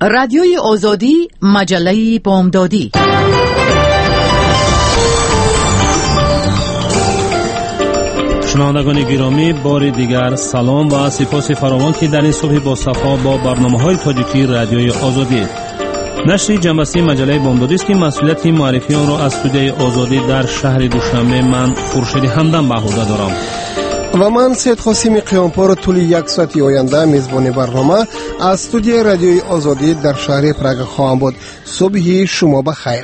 رادیوی آزادی، مجله بامدادی. شنوندگان گرامی، بار دیگر سلام و سپاس فراوان که در این صبح با صفا با برنامه‌های تاجیکی رادیوی آزادی. نشر جنبسته مجله بامدادی است که مسئولیت معرفی آن را از استودیوی آزادی در شهر دوشنبه من خورشید همدم به عهده دارم و من سید قاسم قیامپور طول یک ساعتی آینده میزبان برنامه از استودیوی رادیوی آزادی در شهر پراگ خواهم بود. صبح شما بخیر.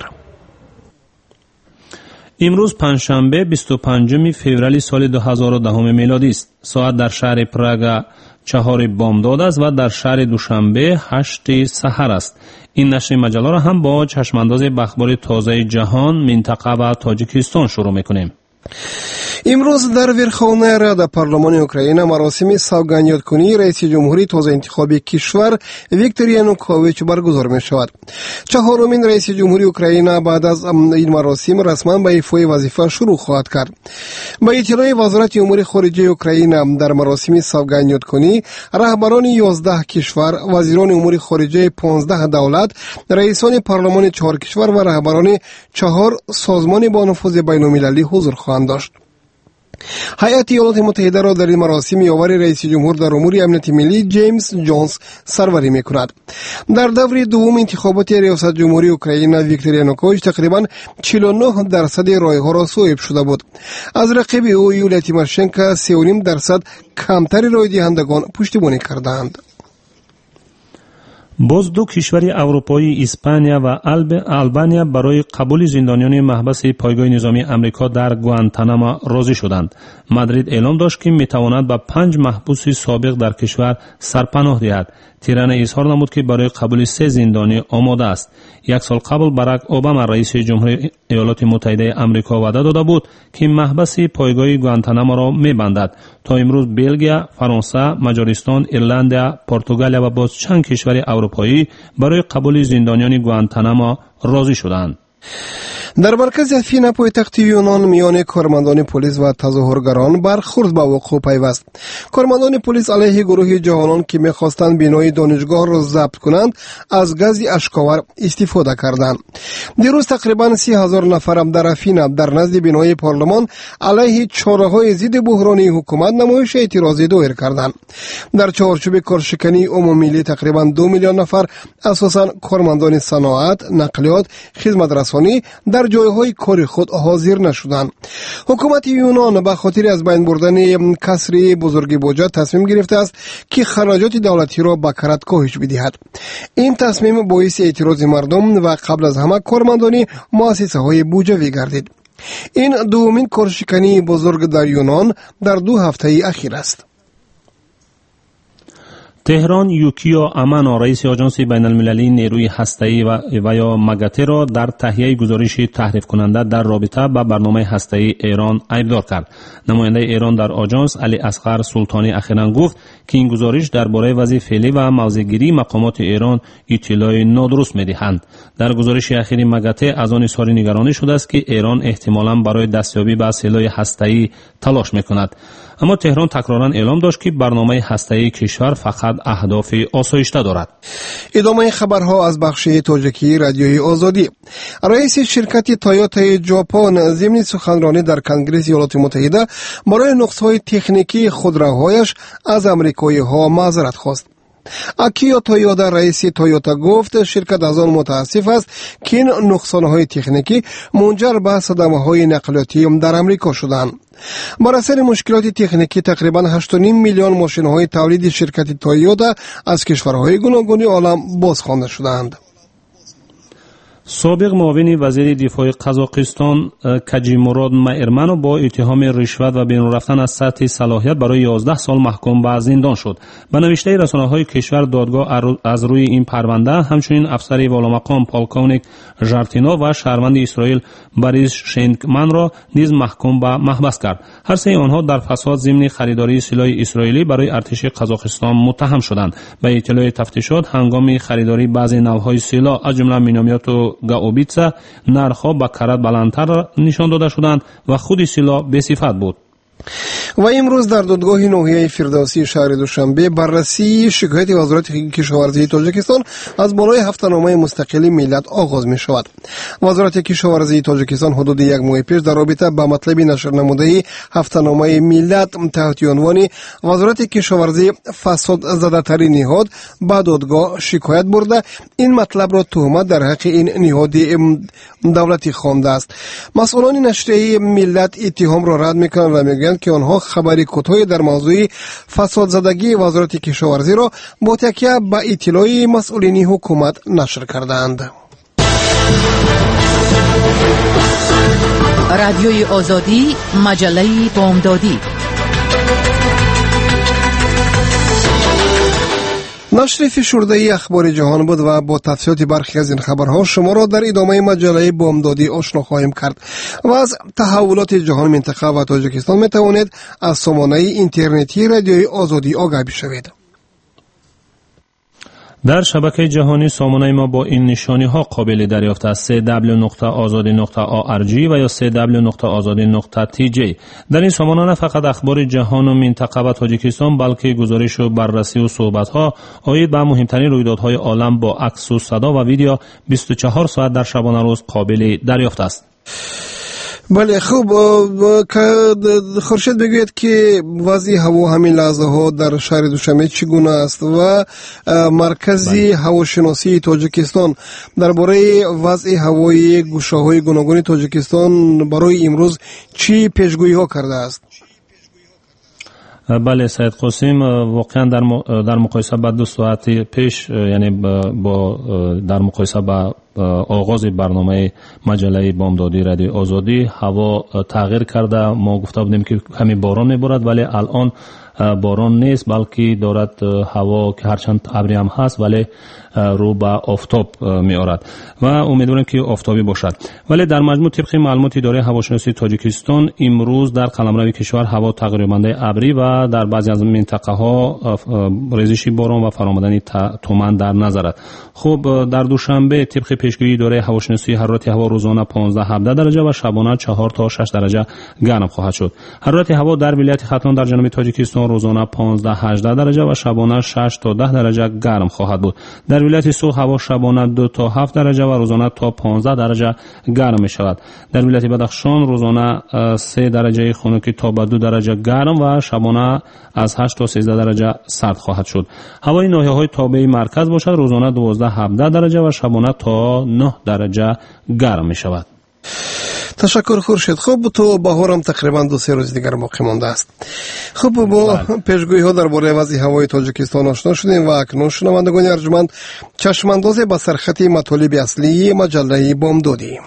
امروز پنجشنبه 25 فوریه سال 2010 میلادی است. ساعت در شهر پراگ 4 بامداد است و در شهر دوشنبه 8 سحر است. این نشر مجله را هم با چشمانداز به اخبار تازه جهان، منطقه و تاجیکستان شروع میکنیم. امروز در ورخوانه رада پارلمان اوکراین مراسم سوگندیادکنی رئیس جمهوری تازه انتخابی کشور ویکتور ینوکوویچ برگزار می شود. چهارمین رئیس جمهوری اوکراین بعد از این مراسم رسما به ایفای وظیفه شروع خواهد کرد. با اطلاع وزارت امور خارجه اوکراین، در مراسم سوگندیادکنی رهبران 11 کشور، وزیران امور خارجه 15 دولت، رئیسان پارلمان 4 کشور و رهبران 4 سازمان با نفوذ بین‌المللی حضور خواهند داشت. هیئت ایالات متحده را در این مراسم یاور رئیس جمهور در امور امنیت ملی جیمز جونز سروری می‌کند. در دور دوم انتخابات ریاست جمهوری اوکراین ویکتور ینوکوویچ تقریباً 49% رای‌ها را صویب شده بود. از رقیب او یولیا تیماشنکو 3.5% کمتر رای دهندگان پشتیبانی کردند. باز دو کشور اروپایی اسپانیا و آلبانیا برای قبول زندانیان محبس پایگاه نظامی امریکا در گوانتاناما راضی شدند. مادرید اعلام داشت که میتواند به 5 محبوس سابق در کشور سرپناه دهد. تهران اظهار نمود که برای قبول 3 زندانی آماده است. یک سال قبل باراک اوباما رئیس جمهوری ایالات متحده آمریکا وعده داده بود که محبس پایگاه گوانتاناما را میبندد. تا امروز بلژیم، فرانسه، مجارستان، ایرلند، پرتغال و باز چند کشور اروپایی برای قبول زندانیان گوانتاناما راضی شدند. در مرکز افینا پایتخت یونان میان کارمندان پلیس و تظاهرگران برخورد به وقوع پیوست. کارمندان پلیس علیه گروه جوانان که می‌خواستند بنای دانشگاه را ضبط کنند از گاز اشک‌آور استفاده کردند. دیروز تقریباً 30,000 نفر در افینا در نزد بنای پارلمان علیه چاره‌های ضد بحرانی حکومت نمایش اعتراضی دایر کردند. در چارچوب کارشکنی عمومی تقریباً 2 میلیون نفر اساساً کارمندان صنعت، نقلیات، خدمت رسانی در جایهای کار خود حاضر نشدند. حکومت یونان به خاطر از بین بردن کسری بزرگ بودجه تصمیم گرفته است که خراجات دولتی را به کرد کاهش بدهد. این تصمیم باعث اعتراض مردم و قبل از همه کارمندان مؤسسه های بودجه‌ای گردید. این دومین کارشکنی بزرگ در یونان در 2 هفته اخیر است. تهران یوکیو امانو رئیس آژانس بین‌المللی نیروی هسته‌ای و یا ماگاته را در تهیه گزارش تحریف کننده در رابطه با برنامه هسته‌ای ایران ایبدار کرد. نماینده ایران در آژانس علی اصغر سلطانی اخیراً گفت که این گزارش درباره وضع فعلی و موضع‌گیری مقامات ایران اطلاع نادرست می‌دهند. در گزارش اخیر ماگاته از آن اظهار نگرانی شده است که ایران احتمالاً برای دستیابی به سلاح هسته‌ای تلاش می‌کند. اما تهران تکراراً اعلام داشت که برنامه هسته‌ای کشور فقط اهداف آسایشته دارد. ادامه خبرها از بخش تاجیکی رادیوی آزادی. رئیس شرکت تویوتا ژاپن ضمن سخنرانی در کنگره ایالات متحده برای نقص‌های تکنیکی خودروهایش از آمریکایی‌ها معذرت خواست. اکیو تویودا رئیس تویوتا گفت شرکت از آن متاسف است که این نقصان‌های تکنیکی منجر به صدمه‌های نقلیاتی در آمریکا شدند. بر اثر مشکلات تکنیکی تقریباً 8.5 میلیون ماشین‌های تولید شرکت تویوتا از کشورهای گوناگون عالم بازخوانده شدند. سابق معاون وزیر دفاع قزاقستان کاجیموراد مایرمانو با اتهام رشوت و بیرون رفتن از سطح صلاحیت برای 11 سال محکوم به زندان شد. به نوشته رسانه‌های کشور دادگاه از روی این پرونده همچنین افسر والامقام پولکونیک ژارتینو و شهروند اسرائیل باریس شینکمن را نیز محکوم به محبس کرد. هر سه آنها در فساد ضمن خریداری سلاح اسرائیلی برای ارتش قزاقستان متهم شدند. به اطلاع تفتیشات هنگام خریداری بعضی نوع‌های سلاح از جمله مینومیت و گاوبیتسا نرخ‌ها با کرات بلندتر نشان داده شدند و خود سلاح بصفت بود. و امروز در دادگاه ناحیه فردوسی شهر دوشنبه بررسی شکایت وزارت کشاورزی تاجیکستان از بالای هفته‌نامه مستقلی ملت آغاز می شود. وزارت کشاورزی تاجیکستان حدود یک ماه پیش در رابطه با مطلب نشر نموده هفته‌نامه ملت تحت عنوان وزارت کشاورزی فساد زده ترین نهاد به دادگاه شکایت برده این مطلب را تهمت در حق این نهاد دولتی خوانده است. مسئولان نشریه ملت اتهام را رد میکنند و میگویند که آنها خبری کوتاهی در موضوع فساد زدگی وزارت کشاورزی را با تکیه به اطلاع مسئولین حکومت نشر کردند. رادیوی آزادی، مجله بامدادی. نشر فشرده اخبار جهان بود و با تفصیلات برخی از این خبرها شما را در ادامه مجله بامدادی آشنا خواهیم کرد و از تحولات جهان، منطقه و تاجیکستان می توانید از سامانه اینترنتی رادیوی آزادی آگاه بشوید. در شبکه جهانی سامانه ما با این نشانی ها قابل دریافت است: www.azadi.org و یا www.azadi.tj. در این سامانه نه فقط اخبار جهان و منطقه و تاجیکستان بلکه گزارش و بررسی و صحبت ها آید به مهمترین رویدادهای عالم با عکس و صدا و ویدیو 24 ساعت در شبانه روز قابل دریافت است. بله، خوب. خورشید بگوید که وضع هوا همین لحظه ها در شهر دوشنبه چگونه است و مرکزی هواشناسی تاجیکستان درباره وضع هوایی گوشه‌های گوناگون تاجیکستان برای امروز چی پیشگویی ها کرده است؟ بله سید قاسم، واقعا در مقایسه با 2 ساعت پیش، یعنی در مقایسه با آغاز برنامه مجله بامدادی رادیو آزادی، هوا تغییر کرده. ما گفته بودیم که همین باران میبارد، ولی الان باران نیست، بلکه دارد هوا که هرچند ابری هم هست ولی رو به آفتاب می آرد و امیدوارم که آفتابی باشد. ولی در مجموع طبق معلومات اداره هواشناسی تاجیکستان امروز در قلمرو کشور هوا تغییر یافته ابری و در بعضی از منطقه ها ریزش باران و فرآمدن تمن در نظر است. خب در دوشنبه طبق پیشگویی اداره هواشناسی حرارت هوا روزانه 15-17 درجه و شبانه 4 تا 6 درجه گرم خواهد شد. حرارت هوا در ولایت ختلان در جنوب تاجیکستان روزانه 15-18 درجه و شبانه 6 تا 10 درجه گرم خواهد بود. در ولایت سوخ هوا شبانه 2 تا 7 درجه و روزانه تا 15 درجه گرم می شود. در ولایت بدخشان روزانه 3 درجه خنکی تا به 2 درجه گرم و شبانه از 8 تا 13 درجه سرد خواهد شد. هوای ناحیه‌های تابع مرکز باشد روزانه 12-17 درجه و شبانه تا 9 درجه گرم می شود. تشکر خورشید. خب تو بهار هم تقریبا 2-3 روز دیگر باقی مانده است. خب با پیشگویی ها درباره وضع هوای تاجیکستان آشنا شدیم و اکنون شنوندگان ارجمند چشمانداز به سرخط مطالب اصلی مجله بامدادی.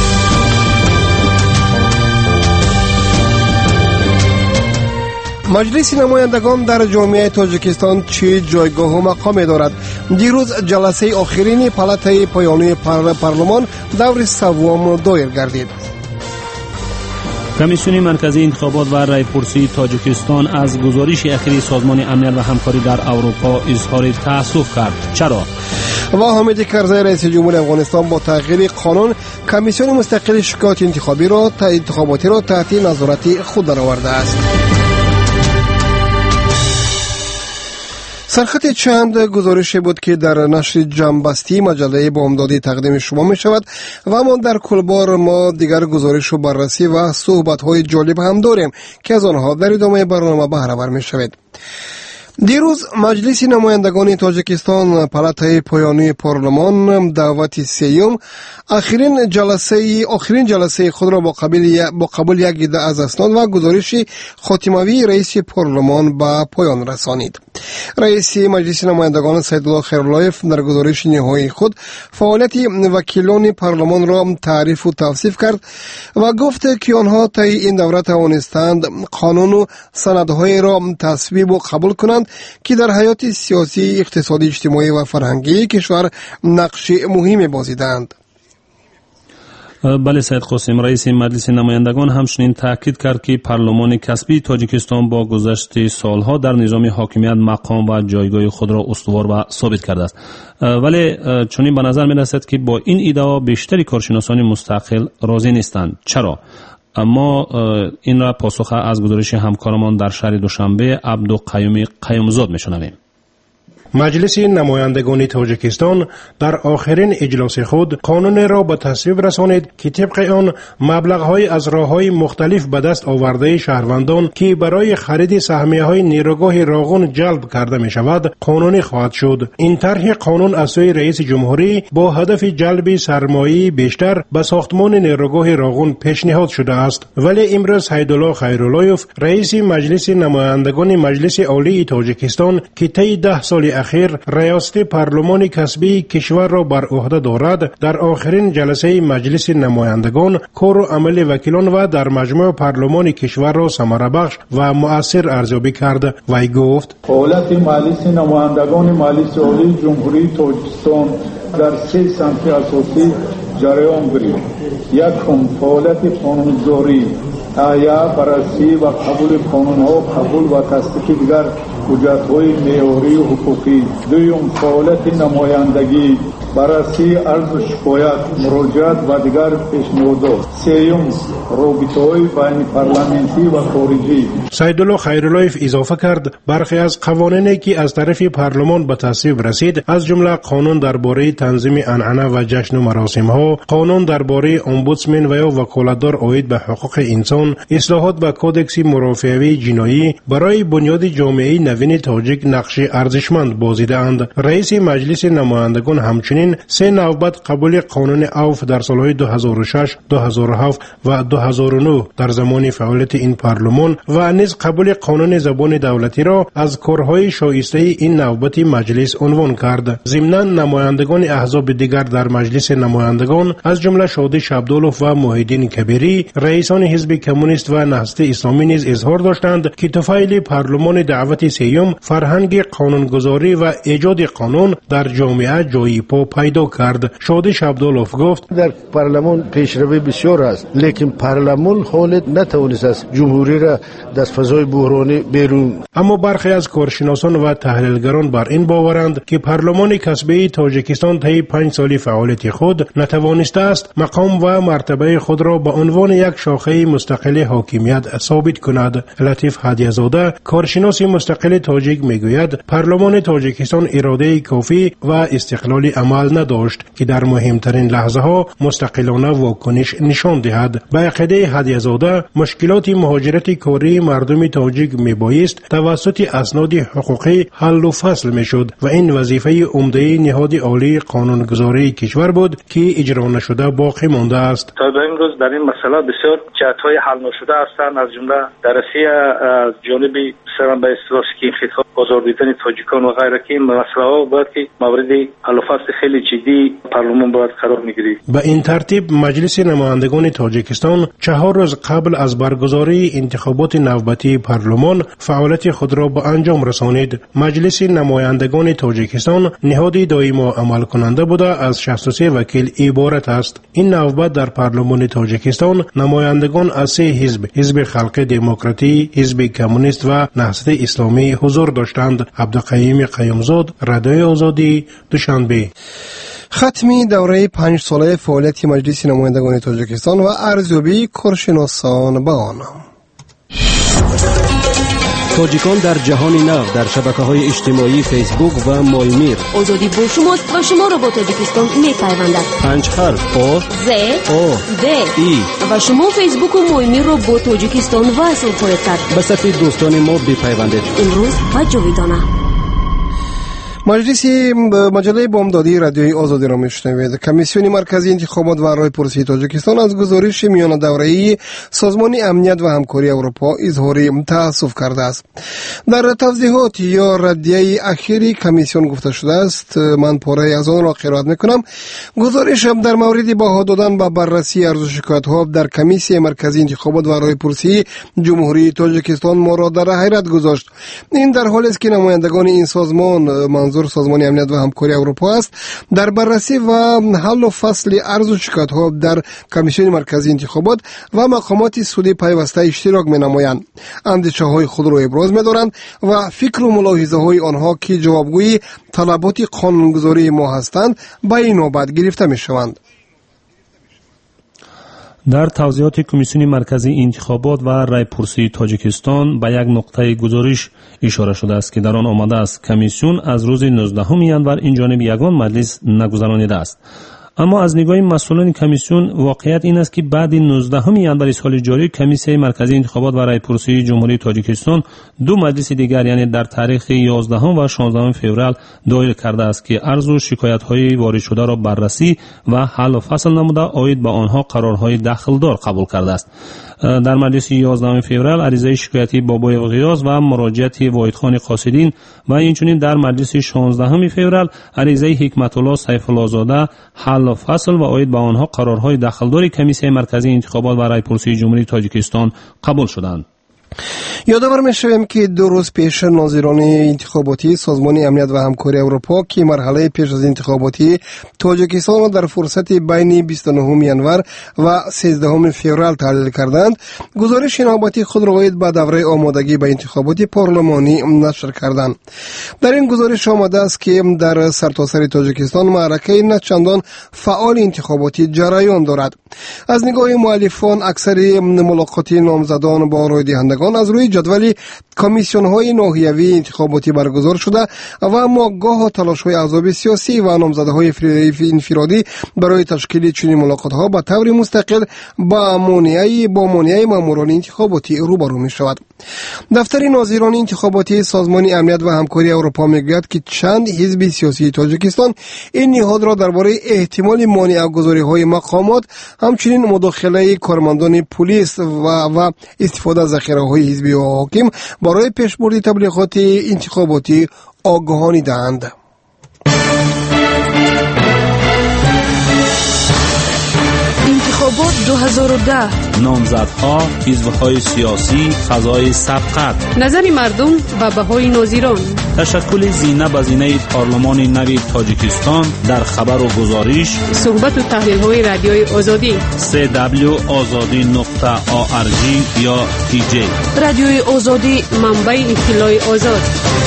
مجلس نمایندگان در جامعه تاجیکستان چه جایگاه و مقام دارد؟ دیروز جلسه آخرین پالاتای پایانی پارلمان دور سوم دایر گردید. کمیسیون مرکزی انتخابات و رایپرسی تاجیکستان از گزارش اخیر سازمان امنیت و همکاری در اروپا اظهار تأسف کرد. چرا؟ و حامد کرزی رئیس جمهور افغانستان با تغییر قانون کمیسیون مستقل شکایت انتخاباتی را تحت نظارت خود درآورده است. سرخط چند گزارش بود که در نشر جنبستی مجله بامدادی تقدیم شما می شود و ما در کل بار ما دیگر گزارش و بررسی و صحبت های جالب هم داریم که از آنها در ادامه برنامه بهره ور می شود. دیروز مجلس نمایندگان تاجیکستان پالاتای پایانی پارلمان دعوت سیوم آخرین جلسه خود را با قبول یک عده از اسناد و گزارش خاتموی رئیس پارلمان به پایان رسانید. رئیس مجلس نمایندگان سیدالله خیراللهیف در گزارش نهایی خود فعالیت وکیلان پارلمان را تعریف و توصیف کرد و گفت که آنها طی این دوره توانستند قانون و سندهای را تصویب و قبول کنند که در حیات سیاسی، اقتصادی، اجتماعی و فرهنگی کشور نقش مهمی بازیدند. بله سید قاسم، رئیس مجلس نمایندگان همچنین تاکید کرد که پارلمان کسبی تاجیکستان با گذشت سالها در نظام حاکمیت مقام و جایگاه خود را استوار و ثابت کرده است، ولی چنین به نظر می رسد که با این ادعا بیشتری کارشناسان مستقل راضی نیستند. چرا؟ اما این را پاسخ از گزارش همکارمان در شهر دوشنبه عبدالقیوم قیومزاد میشنویم. مجلس نمایندگان تاجیکستان در آخرین اجلاس خود قانون را به تصویب رسانید که طبق آن مبلغ‌های از راه‌های مختلف به دست آورده شهروندان که برای خرید سهمیه‌های نیروگاه راغون جلب کرده می‌شود قانونی خواهد شد. این طرح قانون از سوی رئیس جمهوری با هدف جلب سرمایه بیشتر به ساختمان نیروگاه راغون پیشنهاد شده است، ولی امروز سیدالله خیراللهیف رئیس مجلس نمایندگان مجلس عالی تاجیکستان که طی 10 سال اخیر ریاست پارلمان کسبی کشور را بر عهده دارد در آخرین جلسه مجلس نمایندگان کار و عمل وکیلان و در مجموع پارلمان کشور را ثمره بخش و مؤثر ارزیابی کرد. وی گفت فعالیت مجلس نمایندگان مجلس عالی جمهوری تاجیکستان در 3 سمت اساسی جریان گرفت. یکم فعالیت قانونگذاری، تهیه، بررسی و قبول قانون‌ها، قبول و تصدیق دیگر حجت‌های معیاری و حقوقی. دوم فعالیت نمایندگی، بررسی عرض و شکایت، مراجعت و دیگر پیشنهادات. سوم رابطه‌های بین پارلمانی و خارجی. سیدالله خیراللهیف اضافه کرد برخی از قوانینی که از طرف پارلمان به تصویب رسید از جمله قانون درباره تنظیم عنعنه و جشن و مراسم‌ها، قانون درباره امبودسمن و یا وکالتدار عاید به حقوق انسان، اصلاحات به کودکس مرافعه جنایی برای بنیاد جامعه نوین تاجیک نقش ارزشمند بازیده‌اند. رئیس مجلس نمایندگان همچنین 3 نوبت قبول قانون اوف در سالهای 2006، 2007 و 2009 در زمان فعالیت این پارلمان و نیز قبول قانون زبان دولتی را از کارهای شایسته این نوبت مجلس عنوان کرد. ضمناً نمایندگان احزاب دیگر در مجلس نمایندگان از جمله شادی شبدالوف و محیدین کبیری رئیسان حزب کمونیست و نهضت اسلامی نیز اظهار داشتند که طفیل پارلمان دعوت سیوم فرهنگ قانونگذاری و ایجاد قانون در جامعه جایی پا پیدا کرد. شادی شبدالوف گفت در پارلمان پیشروی بسیار است، لیکن پارلمان حالت نتوانست است جمهوری را در فضای بحرانی بیرون. اما برخی از کارشناسان و تحلیلگران بر این باورند که پارلمان کسبی تاجیکستان طی 5 سال فعالیت خود نتوانسته است مقام و مرتبه خود را به عنوان یک شاخه مستقل حاکمیت ثابت کند. لطیف هدیه‌زاده کارشناس مستقل تاجیک میگوید پارلمان تاجیکستان اراده کافی و استقلال عمل نداشت که در مهمترین لحظه ها مستقلانه واکنش نشان دهد. به عقیده هدیه‌زاده مشکلات مهاجرت کاری مردم تاجیک میبایست توسط اسناد حقوقی حل و فصل میشد و این وظیفه عمده نهاد عالی قانونگذاری کشور بود که اجرا نشده باقی مانده است. تا به امروز در این مسئله بسیار جهت‌های حل نشده هستند، از جمله درسی از جانب سران به اصطلاح که خطاب بازار دیدن تاجیکان و غیره که این مسئله ها باید که مورد حل و فصل خیلی جدی پارلمان باید قرار میگیرید. به این ترتیب مجلس نمایندگان تاجیکستان 4 روز قبل از برگزاری انتخابات نوبتی پارلمان فعالیت خود را به انجام رسانید. مجلس نمایندگان تاجیکستان نهادی دائم و عمل کننده بوده از 63 وکیل عبارت است. این نوبت در پارلمان تاجیکستان نمایندگان از 3 حزب خلق دموکراتی، حزب کمونیست و نهضت اسلامی حضور داشتند. عبدالقیوم قیومزاد، رادیوی آزادی، دوشنبه. ختمی دوره 5 ساله فعالیت مجلس نمایندگان تاجیکستان و ارزیابی کارشناسان به آن. تاجیکان در جهان نو در شبکه‌های اجتماعی فیسبوک و مایمیر. آزادی با شماست و شما را با تاجیکستان می‌پیوندد. 5 حرف آ ز آ د ای و شما فیسبوک و مایمیر را با تاجیکستان وصل خواهید کرد. به صفحه دوستان ما بپیوندید. امروز و جاویدانه. مجله بامدادی رادیوی آزادی را میشنوید. کمیسیون مرکزی انتخابات و راهپرسی تاجیکستان از گزارش میان دوره‌ای سازمان امنیت و همکاری اروپا اظهار تأسف کرده است. در توضیحات یا ردیه اخیری کمیسیون گفته شده است، من پاره از آن را قرائت میکنم. گزارش در مورد بها دادن به بررسی عرض و شکایت‌ها در کمیسیون مرکزی انتخابات و راهپرسی جمهوری تاجیکستان ما را در حیرت گذاشت. این در حالی است که نمایندگان این سازمان منظور سازمان امنیت و همکاری اروپا است در بررسی و حل و فصل عرض و شکایت‌ها در کمیسیون مرکزی انتخابات و مقامات سودی پیوسته اشتراک می‌نمایند. اندیشه‌های خود را ابراز می‌دارند و فکر و ملاحظه‌های آنها که جوابگوی طلبات قانونگذاری ما هستند به این نوبت گرفته می‌شوند. در توضیحات کمیسیون مرکزی انتخابات و رایپرسی تاجیکستان به یک نقطه گزارش اشاره شده است که در آن آمده است کمیسیون از روز 19 ینور این جانب یگان مجلس نگذرانیده است. اما از نگاه مسئولان کمیسیون واقعیت این است که بعد 19 ینور سال جاری کمیسیون مرکزی انتخابات و رایپرسی جمهوری تاجیکستان دو مجلس دیگر یعنی در تاریخ 11 و 16 فوریه دایر کرده است که عرض و شکایت‌های وارد شده را بررسی و حل و فصل نموده عاید به آنها قرارهای دخلدار قبول کرده است. در مجلس 11 فوریه عریضه شکایتی بابای غیاز و مراجعت واحدخان قاصدین و اینچنین در مجلس 16 فوریه عریضه حکمت الله سیف الله زاده حل و فصل و عاید به آنها قرارهای دخلدار کمیسیون مرکزی انتخابات و رایپرسی جمهوری تاجیکستان قبول شدند. یادآور می‌شویم که 2 روز پیش ناظران انتخاباتی سازمان امنیت و همکاری اروپا که مرحله پیش از انتخاباتی تاجیکستان را در فرصت بین 29 ینور و 13 فوریه تحلیل کردند، گزارش انابتی خود را عاید به دوره آمادگی به انتخابات پارلمانی نشر کردند. در این گزارش آمده است که در سرتاسر تاجیکستان معرکه نه چندان فعال انتخاباتی جریان دارد. از نگاه مؤلفان اکثر ملاقات نامزدان با رای دهندگان از روی جدول کمیسیون‌های ناحیوی انتخاباتی برگزار شده و اما گاه تلاش‌های احزاب سیاسی و نامزدهای انفرادی برای تشکیل چنین ملاقات‌ها به طور مستقل با مانع ماموران انتخاباتی روبرو می‌شود. دفتر ناظران انتخاباتی سازمان امنیت و همکاری اروپا می‌گوید که چند حزب سیاسی تاجیکستان این نهاد را درباره احتمال مانع‌گذاری‌های مقامات، همچنین مداخله کارمندان پلیس و استفاده از ذخیره‌های حزبی و حاکم برای پیشبرد تبلیغات انتخاباتی آگاهانی دهند. انتخابات 2010 نامزدها، حزب‌های سیاسی، فضای سبقت، نظر مردم و بهای ناظران، تشکل زینه به زینه پارلمان نوی تاجیکستان در خبر و گزارش، صحبت و تحلیل‌های رادیوی آزادی www.azadi.org یا TJ. رادیوی آزادی، منبع اطلاع آزاد.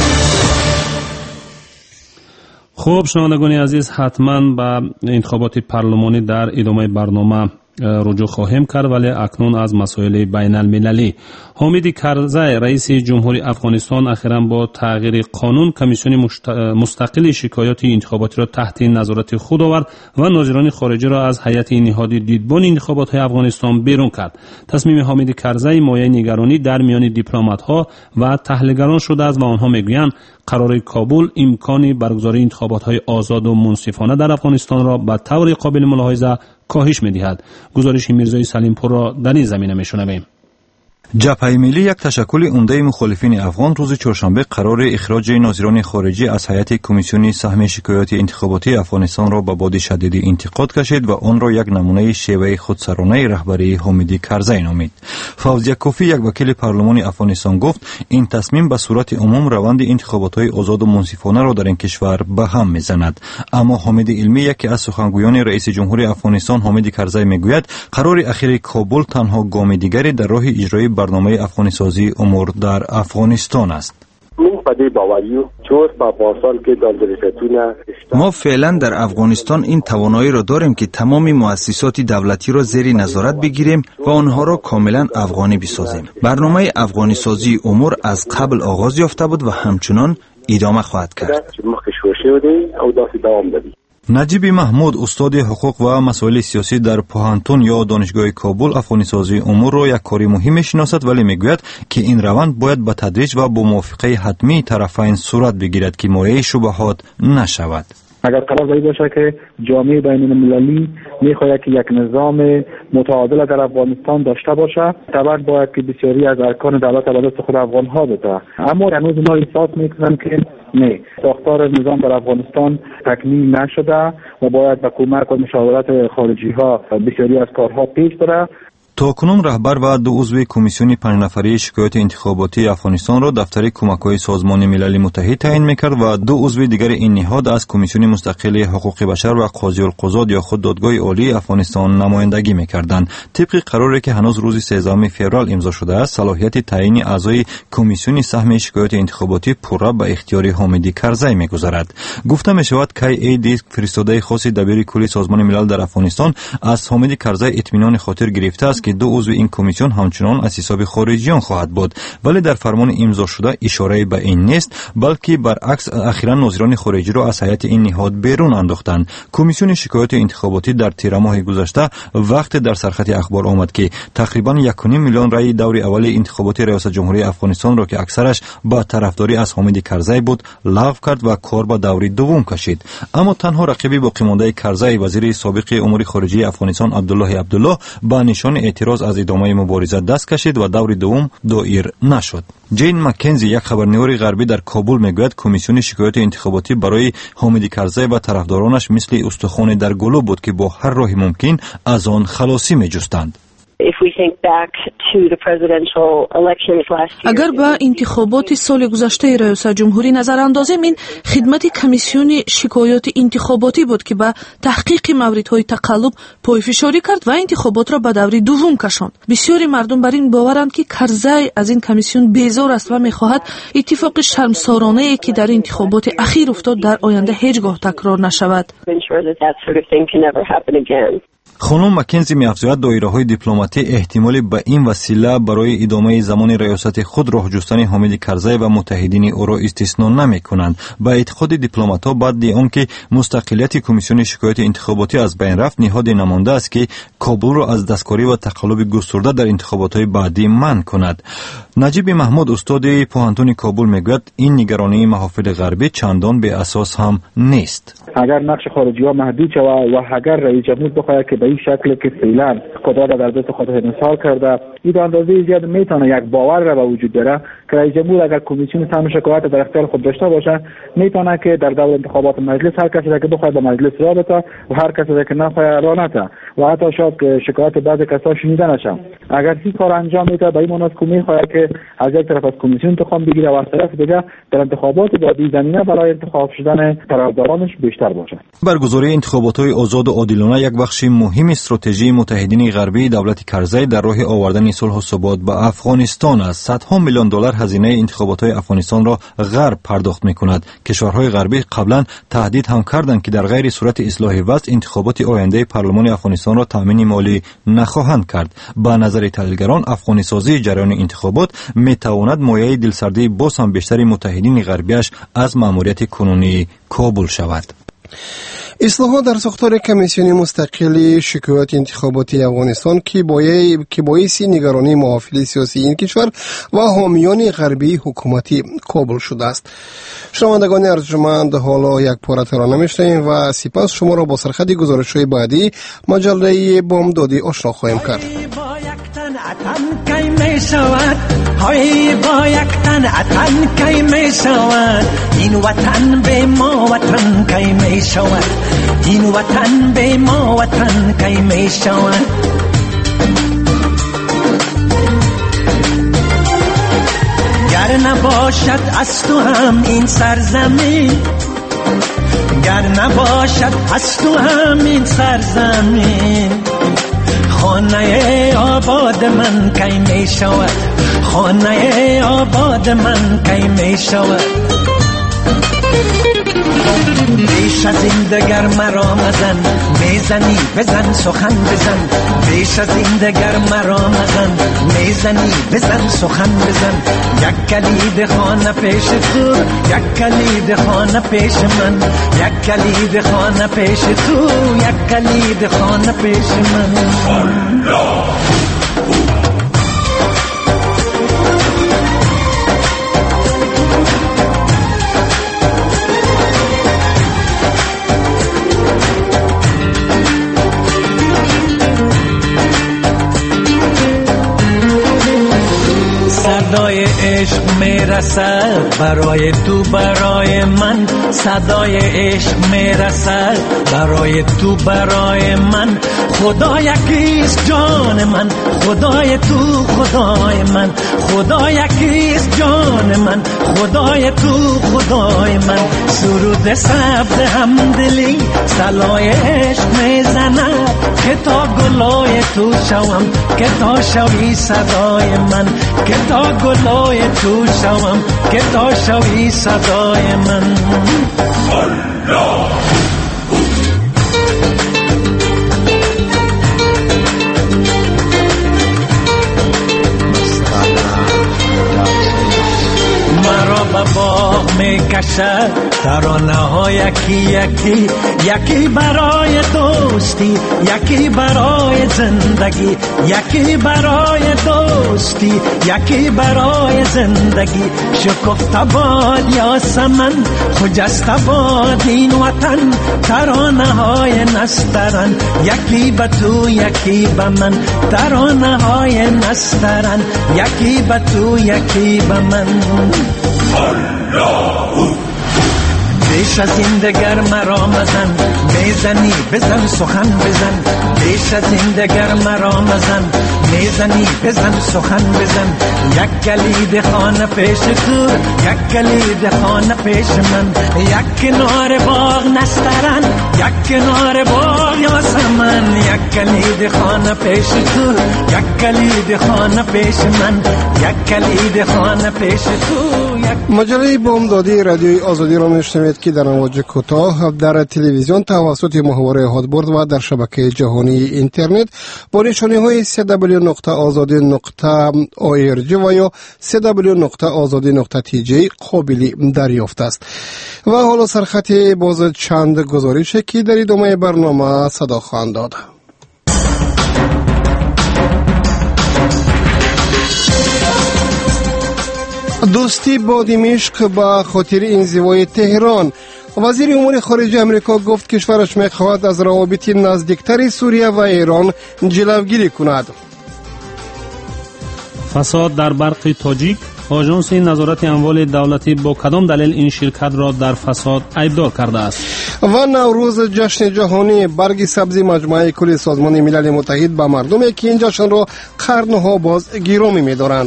خوب شنوندگان عزیز، حتما به انتخابات پارلمانی در ادامه برنامه رجوع خواهیم کرد، ولی اکنون از مسائل بین المللی. حامد کرزی رئیس جمهوری افغانستان اخیراً با تغییر قانون کمیسیون مستقل شکایات انتخاباتی را تحت نظارت خود آورد و ناظران خارجی را از هیئت نهادی دیدبان انتخابات افغانستان بیرون کرد. تصمیم حامد کرزی مایه نگرانی در میان دیپلمات‌ها و تحلیلگران شده است و آنها میگویند قرار کابل امکان برگزاری انتخابات‌های آزاد و منصفانه در افغانستان را به طور قابل ملاحظه کاهش می‌دهد. گزارش میرزای سلیمپور را در این زمینه می‌شنویم. جبهه ملی، یک تشکل عمده مخالفین افغان، روز چهارشنبه قرار اخراج ناظران خارجی از هیئت کمیسیون سهم شکایات انتخاباتی افغانستان را به باد شدید انتقاد کشید و آن را یک نمونه شیوه خودسرانه رهبری حامد کرزی نامید. فوزیه کوفی، یک وکیل پارلمان افغانستان، گفت این تصمیم به صورت عموم روند انتخابات‌های آزاد و منصفانه را در این کشور به هم می‌زند. اما حامد علمی، یکی از سخنگویان رئیس جمهوری افغانستان حامد کرزی، میگوید قرار اخیر کابل تنها گام دیگری در راه اجرای برنامه افغانی سازی امور در افغانستان است. ما فعلا در افغانستان این توانایی را داریم که تمام مؤسسات دولتی را زیر نظارت بگیریم و آنها را کاملا افغانی بسازیم. برنامه افغانی سازی امور از قبل آغاز یافته بود و همچنان ادامه خواهد کرد. نجیب محمود، استاد حقوق و مسائل سیاسی در پوهنتون یا دانشگاه کابل، افغانی سازی امور را یک کار مهم می‌شناسد، ولی میگوید که این روند باید به تدریج و با موافقه حتمی طرفین صورت بگیرد که مورد شبهات نشود. اگر قرار باشه که جامعه بین المللی میخواهد که یک نظام متعادل در افغانستان داشته باشه، طبعا باید که بسیاری از ارکان دولت به دست خود افغان ها بده. اما هنوز ما احساس میکنم که نه، ساختار نظام در افغانستان تکمیل نشده و باید با کمک و مشاورت خارجی ها بسیاری از کارها پیش بره. تاکنون رهبر و 2 عضو کمیسیون 5 نفره شکایات انتخاباتی افغانستان را دفتر کمک‌های سازمان ملل متحد تعیین می‌کرد و 2 عضو دیگر این نهاد از کمیسیون مستقل حقوق بشر و قاضی القضات یا خود دادگاه عالی افغانستان نمایندگی می‌کردند. طبق قراری که هنوز روز 13 فوریه امضا شده است، صلاحیت تعیین اعضای کمیسیون سهم شکایات انتخاباتی پورا به اختیار حامدی کرزی می‌گذرد. گفته می‌شود که ایدی فرستاده خاص دبیر کلی سازمان ملل در افغانستان از حامدی کرزی اطمینان خاطر گرفته است که 2 عضو این کمیسیون همچنان از حساب خارجیان خواهد بود، ولی در فرمان امضا شده اشاره به این نیست، بلکه برعکس اخیراً ناظران خارجی را از هیئت این نهاد بیرون انداختند. کمیسیون شکایات انتخاباتی در تیر ماه گذشته وقت در سرخط اخبار آمد که تقریباً 1.5 میلیون رای دور اول انتخابات ریاست جمهوری افغانستان را که اکثرش با طرفداری از حامد کرزی بود لغو کرد و کار به دور دوم کشید. اما تنها رقیب باقی مانده کرزی، وزیر سابق امور خارجه افغانستان عبدالله با نشان اعتراض از ادامه مبارزه دست کشید و دور دوم دایر نشد. جین مکنزی، یک خبرنگار غربی در کابل، میگوید کمیسیون شکایات انتخاباتی برای حامد کرزی و طرفدارانش مثل استخوان در گلو بود که با هر راه ممکن از آن خلاصی میجستند. اگر به انتخابات سال گذشته ریاست جمهوری نظر اندازیم، این خدمت کمیسیون شکایات انتخاباتی بود که به تحقیق موردهای تقلب پایفشاری کرد و انتخابات را به دور دوم کشاند. بسیاری مردم بر این باورند که کرزی از این کمیسیون بیزار است و میخواهد اتفاق شرمسارانه‌ای که در انتخابات اخیر افتاد در آینده هیچگاه تکرار نشود. خانم مکنزی می‌افزاید دایره‌های دیپلماتی احتمالی به این وسیله برای ادامه زمان ریاست خود راه جستن حامد کرزی و متحدین او را استثنا نمی‌کنند. به اعتقاد دیپلمات‌ها بعد از آنکه مستقلیت کمیسیون شکایات انتخاباتی از بین رفت، نهاد نمانده است که کابل را از دستکاری و تقلب گسترده در انتخابات‌های بعدی منع کند. نجیب محمود، استاد پوهنتون کابل، میگوید این نگرانی محافل غربی چندان به اساس هم نیست. اگر نقش خارجی‌ها محدود شود و اگر رئیس جمهور بخواهد که به این شکل که فعلا قدرت در دست خود انحصار کرده، این اندازه زیاد میتونه یک باور را به وجود بیاره که رئیس جمهور اگر کمیسیون سهم شکایات در اختیار خود داشته باشه، میتونه که در دور انتخابات مجلس هر کسی که بخواد به مجلس را بده و هر کسی که نخواد را نده و حتی شاید که شکایات بعضی کسا شنیده نشه. اگر این کار انجام میده، به این مناسبت میخواد که از یک طرف از کمیسیون انتخاب بگیره و از طرف دیگه در انتخابات بعدی زمینه برای انتخاب شدن طرفدارانش بیشتر باشه. برگزاری انتخابات‌های آزاد و عادلانه یک بخش مهم استراتژی متحدین غربی دولت کرزی در راه آوردن صلح و ثبات به افغانستان است. صدها میلیون دلار هزینه انتخابات‌های افغانستان را غرب پرداخت می‌کند. کشورهای غربی قبلا تهدید هم کردند که در غیر صورت اصلاح وضع انتخابات آینده پارلمان افغانستان را تامین مالی نخواهند کرد. به نظر تحلیلگران، افغانی‌سازی جریان انتخابات می‌تواند مایه دلسردی باز هم بیشتر متحدین غربیش از مأموریت کنونی کابل شود. اصلاحات در ساختار کمیسیون مستقل شکایات انتخاباتی افغانستان که باعث نگرانی محافل سیاسی این کشور و حامیان غربی حکومتی کابل شده است. شنوندگان ارجمند، حالا یک پاره ترانه میشنویم و سپس شما را با سرخط گزارش‌های بعدی مجله بامدادی آشنا خواهیم کرد. های با یک تن اتن کی می شود، این وطن به ما وطن کی می شود، این وطن به ما وطن کی می شود. گر نباشد از تو هم این سرزمین، گر نباشد از تو هم این سرزمین، خانه آباد من کی می شود، خانه آباد من کی می شود. بیش از این دگر مرا مزن، میزنی بزن سخن بزن، بیش از این دگر مرا مزن، میزنی بزن سخن بزن. یک کلید خانه پیش تو، یک کلید خانه پیش من، یک کلید خانه پیش تو، یک کلید خانه پیش من. صدای عشق می میرسد برای تو برای من صدای عشق میرسد برای تو برای من خدا یکیست جان من خدای تو خدای من خدا یکیست جان من خدای تو خدای من سرود سبز همدلی سلای عشق میزند که تا گلای تو شوم که تا شوی صدای من که تا گلای تو شوم که تا شوی صدای من الله باغ میکشد ترانه ها یکی یکی یکی برای دوستی یکی برای زندگی یکی برای دوستی یکی برای زندگی شکفته باد یاسمن خجسته باد این وطن ترانه های نسترن یکی به تو یکی به من ترانه های نسترن یکی به تو یکی به من بیش از این دگر مرا مزن میزنی بزن سخن بزن بیش از این دگر مرا مزن میزنی بزن سخن بزن یک کلید خانه پیش تو یک کلید خانه پیش من یک کنار باغ نسترن یک کنار باغ یاسمن یک کلید خانه پیش تو یک کلید خانه پیش من یک کلید خانه پیش تو. مجله بامدادی رادیوی آزادی را میشنوید که در امواج کوتاه در تلویزیون توسط محور هادبرد و در شبکه جهانی اینترنت با نشانی های www.azadi.org و یا www.azadi.tj قابل دریافت است. و حالا سرخط باز چند گزارش که در ادامه برنامه صدا خواهند داد. دوستی با دمشق به خاطر انزوای تهران. وزیر امور خارجه امریکا گفت کشورش می‌خواهد از روابط نزدیکتر سوریه و ایران جلوگیری کند. فساد در برق تاجیک. آژانس نظارت اموال دولتی با کدام دلیل این شرکت را در فساد ایبدار کرده است؟ و نوروز جشن جهانی برگ سبزی مجموعه کل سازمان ملل متحد به مردمی که این جشن را قرنها باز گرامی می‌دارند.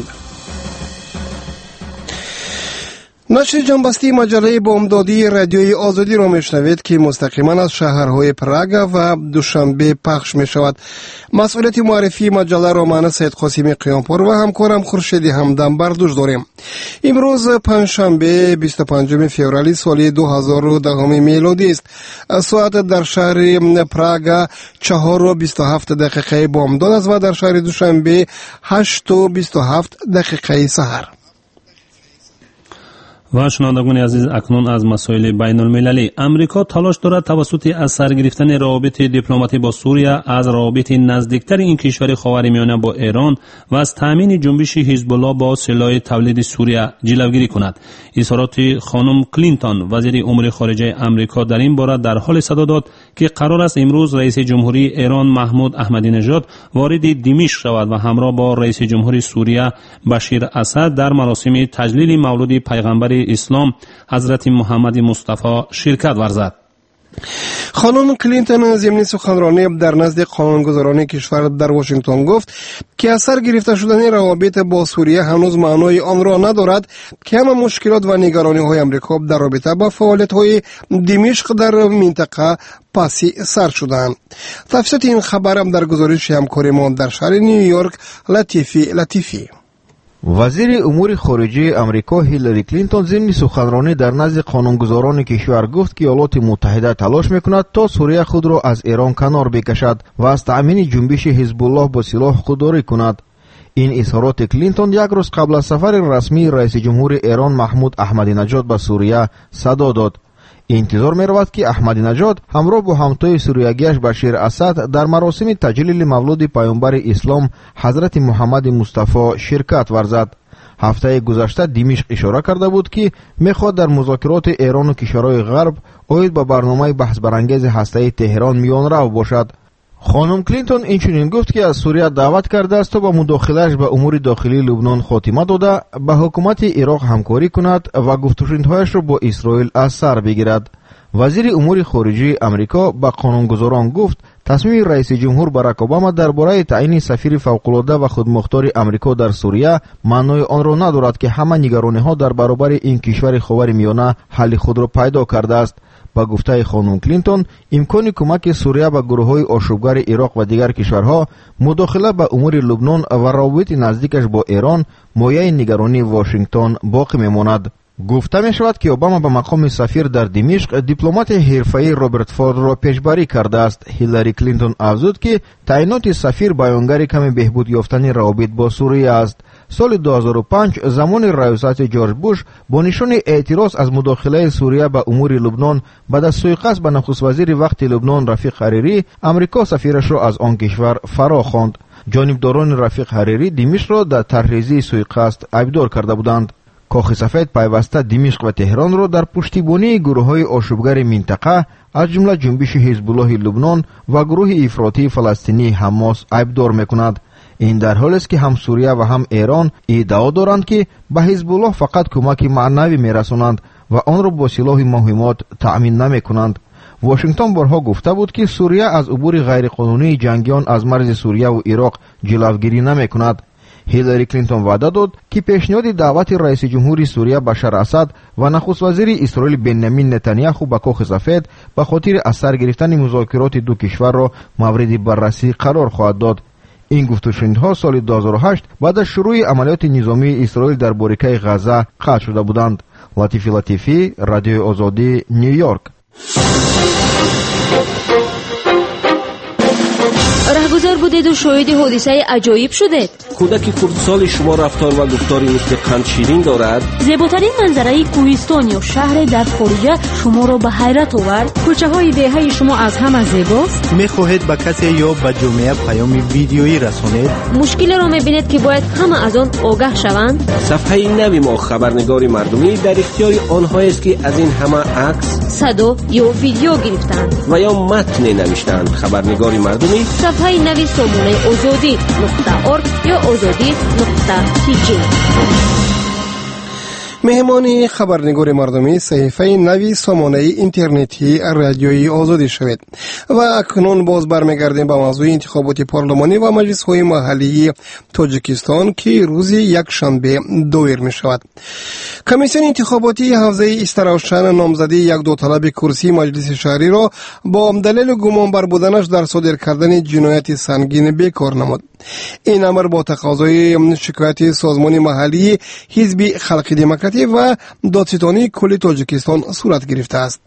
نشر جنبستی مجله بامدادی رادیوی آزادی را میشنوید که مستقیما از شهرهای پراگ و دوشنبه پخش می شود. مسئولیت معرفی مجله را من سید قاسمی قیامپور و همکارم خورشید همدم بر دوش داریم. امروز پنجشنبه 25 فوریه سال 2010 میلادی است. ساعت در شهر پراگ 4:27 بامداد است و در شهر دوشنبه 8:27 سحر. و شنوندگان عزیز اکنون از مسائل بین المللی. امریکا تلاش دارد توسط از سر گرفتن روابط دیپلماتی با سوریه از روابط نزدیکتر این کشور خاورمیانه با ایران و از تامین جنبش حزب الله با سلاح تولید سوریه جلوگیری کند. اظهارات خانم کلینتون وزیر امور خارجه امریکا در این باره در حال صدا داد که قرار است امروز رئیس جمهوری ایران محمود احمدی نژاد وارد دمشق شود و همراه با رئیس جمهوری سوریه بشیر اسد در مراسم تجلیل مولد پیغمبر اسلام حضرت محمد مصطفی شرکت ورزد. خانم کلینتون ضمن سخنرانی در نزد قانونگذاران کشور در واشنگتن گفت که اثر گرفته شدن روابط با سوریه هنوز معنای آن را ندارد که همه مشکلات و نگرانی های امریکا در رابطه با فعالیت های دمشق در منطقه پسی سر شدند. تفصیل این خبر هم در گزارش همکار ما در شهر نیویورک لطیفی. وزیر امور خارجه امریکا هیلاری کلینتون ضمن سخنرانی در نزد قانونگذاران کشور گفت که ایالات متحده تلاش میکند تا سوریه خود را از ایران کنار بکشد و از تأمین جنبش حزب الله با سلاح خودداری کند. این اظهارات کلینتون یک روز قبل از سفر رسمی رئیس جمهور ایران محمود احمدی نژاد به سوریه صدا داد. انتظار می رود که احمدی نژاد همراه با همتای سوریه‌گیش بشیر اسد در مراسم تجلیل مولد پیامبر اسلام حضرت محمد مصطفی شرکت ورزد. هفته گذشته دمشق اشاره کرده بود که میخواد در مذاکرات ایران و کشورهای غرب اوید به برنامه بحث برانگیز هسته‌ای تهران میان رو باشد. خانم کلینتون اینچنین گفت که از سوریه دعوت کرده است تا با مداخله‌اش به امور داخلی لبنان خاتمه داده به حکومت عراق همکاری کند و گفت‌وشنودهایش را با اسرائیل از سر بگیرد. وزیر امور خارجه امریکا به قانونگذاران گفت تصمیم رئیس جمهور باراک اوباما درباره تعیین سفیر فوق‌العاده و خودمختار امریکا در سوریه معنای آن را ندارد که همه نگرانی‌ها در برابر این کشور خاورمیانه حل خود را پیدا کرده است. با گفته خانم کلینتون امکان کمک سوریه به گروه‌های آشوبگر عراق و دیگر کشورها، مداخله به امور لبنان و روابط نزدیکش با ایران مایه نگرانی واشنگتن باقی میماند. گفته می شود که اوباما به مقام سفیر در دمشق دیپلمات حرفه‌ای رابرت فورد را پیشبری کرده است. هیلاری کلینتون افزود که تعیینات سفیر بیانگر کمی بهبود یافتن روابط با سوریه است. سال 2005 زمان ریاست جورج بوش با نشان اعتراض از مداخله سوریه به امور لبنان بعد از سوءقصد به نخست وزیر وقت لبنان رفیق حریری، امریکا سفیرش را از آن کشور فرا خواند. جانبداران رفیق حریری دمشق را در طرحریزی سوءقصد عیبدار کرده بودند. کاخ سفید پیوسته دمشق و تهران را در پشتیبانی گروه‌های آشوبگر منطقه از جمله جنبش حزب الله لبنان و گروه افراطی فلسطینی حماس عیبدار می‌کند. این در حالی است که هم سوریه و هم ایران ادعا دارند که به حزب الله فقط کمک معنوی می‌رسانند و آن را با سلاح مهمات تأمین نمی‌کنند. واشنگتن بارها گفته بود که سوریه از عبور غیرقانونی جنگیان از مرز سوریه و عراق جلوگیری نمی‌کند. هیلاری کلینتون وعده داد که پیشنهاد دعوت رئیس جمهوری سوریه بشار اسد و نخست وزیر اسرائیل بنیامین نتانیاهو به کاخ سفید به خاطر از سر گرفتن مذاکرات دو کشور را مورد بررسی قرار خواهد داد. این گفت‌وشنودها سال 2008 بعد از شروع عملیات نظامی اسرائیل در باریکه غزه قطع شده بودند. لطیفی لطیفی، رادیو آزادی، نیویورک. رهگذر بودید و شاهد حادثه عجایب شدید. کودک خردسال شما رفتار و گفتاری مثل قند شیرین دارد. زیباترین منظره کوهستان یا شهر در خارج شما را به حیرت آورد. کوچه های دهه شما از همه زیباست. میخواهید به کسی یا به جامعه پیام ویدیویی رسانید؟ مشکل را میبینید که باید همه از آن آگاه شوند. صفحه نوی ما خبرنگار مردمی در اختیار آنها است که از این همه عکس، صدا یا ویدیو گرفتند و یا متن نوشتند. خبرنگار مردمی صفحه نوی سامانه آزادی.org یا آزادی.tg. مهمان خبرنگار مردمی صحیفه نوی سامانه اینترنتی رادیوی آزادی شوید. و اکنون باز برمیگردیم به موضوع انتخابات پارلمانی و مجلس های محلی تاجیکستان که روز یک شنبه دایر می شود. کمیسیون انتخاباتی حوزه استراوشن نامزدی یک داوطلب کرسی مجلس شهری را با دلیل گمان بر بودنش در صادر کردن جنایت سنگین بیکار نمود. این امر با تقاضای شکایت سازمان محلی حزب خلق دموکراتی و دادستانی کل تاجیکستان صورت گرفته است.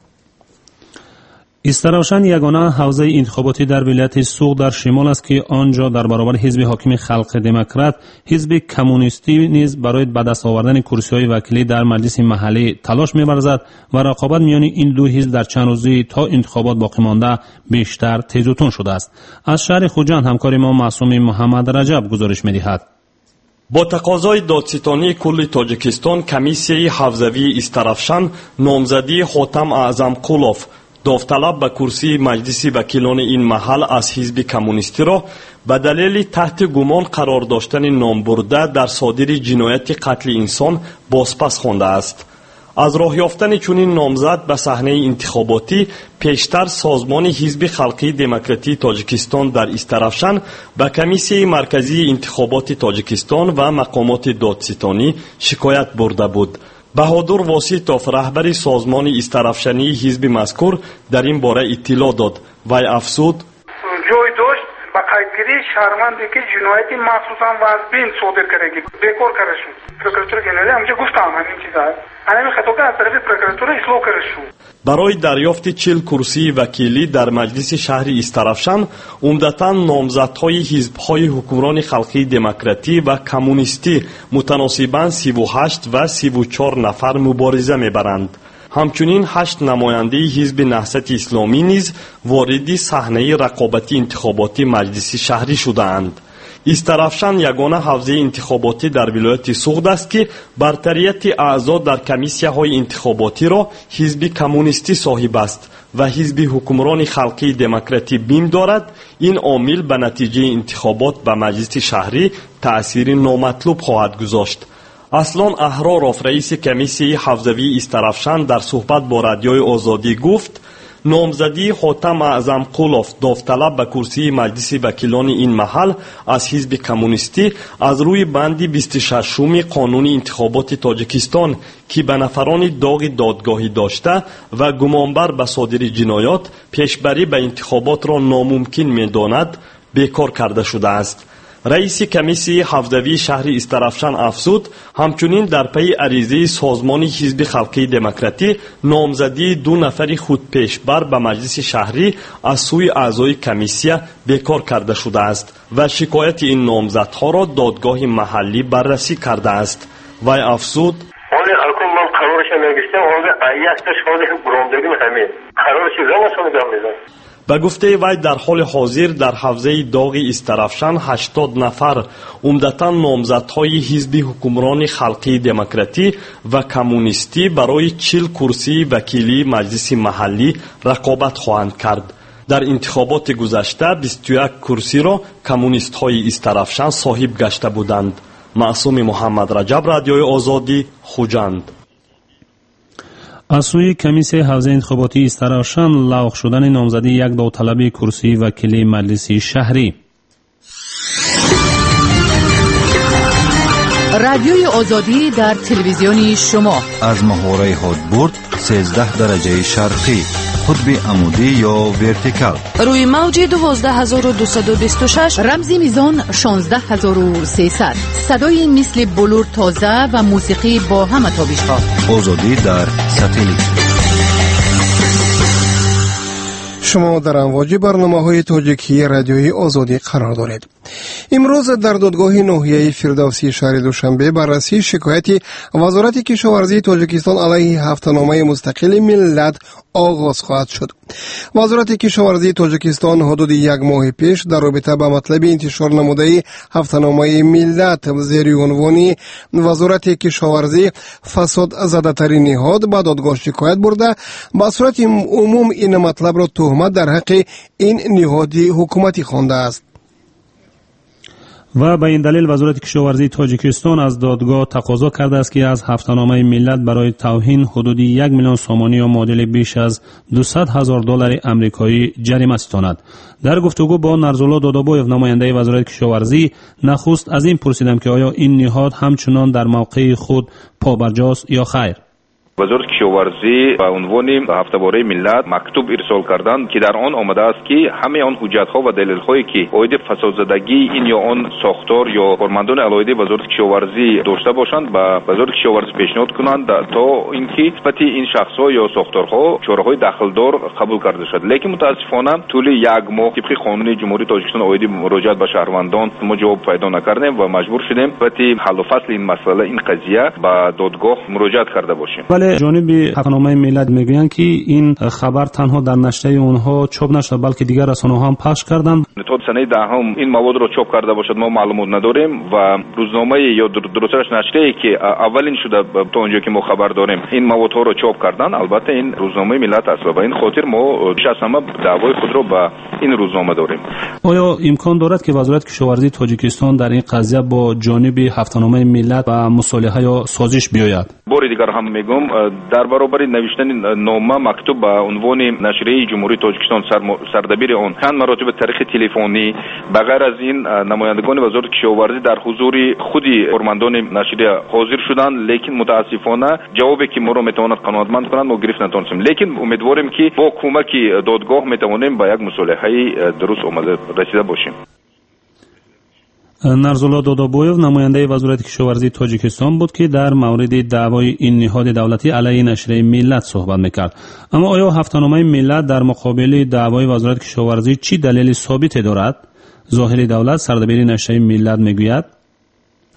استراوشن یگانه حوزه انتخاباتی در ولایت سوق در شمال است که آنجا در برابر حزب حاکم خلق دموکرات، حزب کمونیستی نیز برای به دست آوردن کرسی‌های وکیلی در مجلس محلی تلاش می‌ورزد و رقابت میان این دو حزب در چند روزی تا انتخابات باقی مانده بیشتر تیز و تند شده است. از شهر خوجند همکار ما معصوم محمد رجب گزارش می‌دهد. با تقاضای دادستانی کل تاجیکستان، کمیسیه حوزوی استراوشن نامزدی حاتم اعظم قولوف داوطلب به کرسی مجلس وکیلان این محل از حزب کمونیستی را به دلیل تحت گمان قرار داشتن نام برده در صادر جنایت قتل انسان بازپس خوانده است. از راه یافتن چنین نامزد به صحنه انتخاباتی پیشتر سازمان حزب خلقی دموکراتی تاجیکستان در استراوشن به کمیسیه مرکزی انتخابات تاجیکستان و مقامات دادستانی شکایت برده بود. بهادر واسیتوف رهبر سازمان استراوشنی حزب مذکور در این باره اطلاع داد. وی افزود: جای داشت به قیدگیری شهروندی که جنایتی مخصوصا وزبین صادر کرده بیکار کرده شد. پروکراتور جنرال همونجا گفتم همین چیزا همین خطاکار از طرف پروکراتور اصلاح کرده شد. برای دریافت 40 کرسی وکیلی در مجلس شهر استراوشن عمدتاً نامزدهای حزب‌های حکمران خلقی دموکراتی و کمونیستی متناسباً 38 و 34 نفر مبارزه می‌برند. همچنین 8 نماینده حزب نهضت اسلامی نیز وارد صحنه رقابتی انتخاباتی مجلس شهری شدند. استرافشان یگانه حوزه انتخاباتی در ولایت سوغد است که برتریت اعضا در کمیسیه‌های انتخاباتی را حزب کمونیستی صاحب است و حزب حکمران خلقی دموکراتی بیم دارد. این عامل به نتیجه انتخابات به مجلس شهری تأثیر نامطلوب خواهد گذاشت. اصلان احرارов رئیس کمیسیه حوزوی استرافشان در صحبت با رادیوی آزادی گفت نامزدی حاتم اعظم قولوف داوطلب به کرسی مجلس وکیلان این محل از حزب کمونیستی از روی بند 26 قانون انتخابات تاجیکستان که به نفران داغ دادگاهی داشته و گمانبر به صادر جنایات پیشبری به انتخابات را ناممکن می‌داند بیکار کرده شده است. رئیس کمیسیه حوزوی شهر استرافشان افزود همچنین در پی عریضه سازمان حزب خلقی دموکراتی نامزدی 2 نفر خودپیشبر به مجلس شهری از سوی اعضای کمیسیه بیکار کرده شده است و شکایت این نامزدها را دادگاه محلی بررسی کرده است. وی افزود به گفته وی در حال حاضر در حوزه داغ استرافشان 80 نفر عمدتاً نامزدهای حزب حکمران خلقی دموکراتی و کمونیستی برای 40 کرسی وکیلی مجلس محلی رقابت خواهند کرد. در انتخابات گذشته 21 کرسی را کمونیست های استرافشان صاحب گشته بودند. معصوم محمد رجب، رادیوی آزادی، خوجند. از سوی کمیسیه حوزه انتخاباتی استرافشان لغو شدن نامزدی یک داوطلب کرسی وکیلی مجلس شهری. رادیوی آزادی در تلویزیونی شما از محوره هادبورد 13 درجه شرقی، قطب عمودی یا ورتیکال، روی موج 12226، رمزی میزان 16300، صدای مثل بلور تازه و موسیقی با همه تابش‌ها. آزادی در ساتلیت. شما در امواج برنامه‌های تاجیکی رادیوی آزادی قرار دارید. امروز در دادگاه ناحیه فردوسی شهر دوشنبه بررسی شکایت وزارت کشاورزی تاجیکستان علیه هفته‌نامه مستقل ملت آغاز خواهد شد. وزارت کشاورزی تاجیکستان حدود 1 ماه پیش در رابطه با مطلب انتشار نموده هفته‌نامه ملت زیر عنوان وزارت کشاورزی فساد زده‌ترین نهاد به دادگاه شکایت برده، به صورت عموم این مطلب را تهمت در حق این نهاد حکومتی خوانده است. و به این دلیل وزارت کشاورزی تاجیکستان از دادگاه تقاضا کرده است که از هفته‌نامه ملت برای توهین حدود 1 میلیون سامانی یا معادل بیش از $200,000 آمریکایی جریمه ستاند. در گفتگو با نرزولا دادابویف نماینده وزارت کشاورزی، نخست از این پرسیدم که آیا این نهاد همچنان در موقع خود پابرجاست یا خیر. وزارت کشاورزی به عنوان هفته‌باره ملت مکتوب ارسال کردند که در آن آمده است که همه آن حجت‌ها و دلیل‌هایی که عاید فسادزدگی این یا آن ساختار یا کارمندان علایده وزارت کشاورزی داشته باشند به وزارت کشاورزی پیشنهاد کنند تا اینکه نسبت این شخص‌ها یا ساختارها چاره‌های دخلدار قبول کرده شد. لیکن متاسفانه طول 1 ماه طبق قانون جمهوری تاجیکستان عاید مراجعت به شهروندان ما جواب پیدا نکردیم و مجبور شدیم وقتی حل و فصل این مسئله این قضیه به دادگاه مراجعت کرده باشیم. جانب هفته‌نامه ملت میگویند که این خبر تنها در نشریه اونها چاپ نشده بلکه دیگر رسانه‌ها هم پخش کردند. تا سنه دهم این مواد را چاپ کرده باشد ما معلومات نداریم و روزنامه یا درستش نشریه‌ای که اولین شده تا اونجا که ما خبر داریم این موادها را چاپ کردن. البته این روزنامه ملت است و این خاطر ما شخصا دعوای خود را به این روزنامه داریم. آیا امکان دارد که وزارت کشاورزی تاجیکستان در این قضیه با جانب هفته‌نامه ملت و مصالحه یا سازش بیاید؟ بار دیگر هم میگم در برابر نوشتن نامه مکتوب به عنوان نشریه جمهوری تاجیکستان سردبیر آن چند مراتب طریق تلفنی بغیر از این نمایندگان وزارت کشاورزی در حضور خودی کارمندان نشریه حاضر شدند، لیکن متاسفانه جوابی که ما را میتواند قناعتمند کنند ما گرفت نتونستیم. لیکن امیدواریم که با کمک دادگاه میتوانیم به یک مصالحه درست رسیده باشیم. نرزولا دادابویف نماینده وزارت کشاورزی تاجیکستان بود که در مورد دعوای این نهاد دولتی علیه نشریه ملت صحبت میکرد. اما آیا هفته‌نامه ملت در مقابل دعوای وزارت کشاورزی چی دلیل ثابت دارد؟ ظاهر دولت سردبیر نشریه ملت میگوید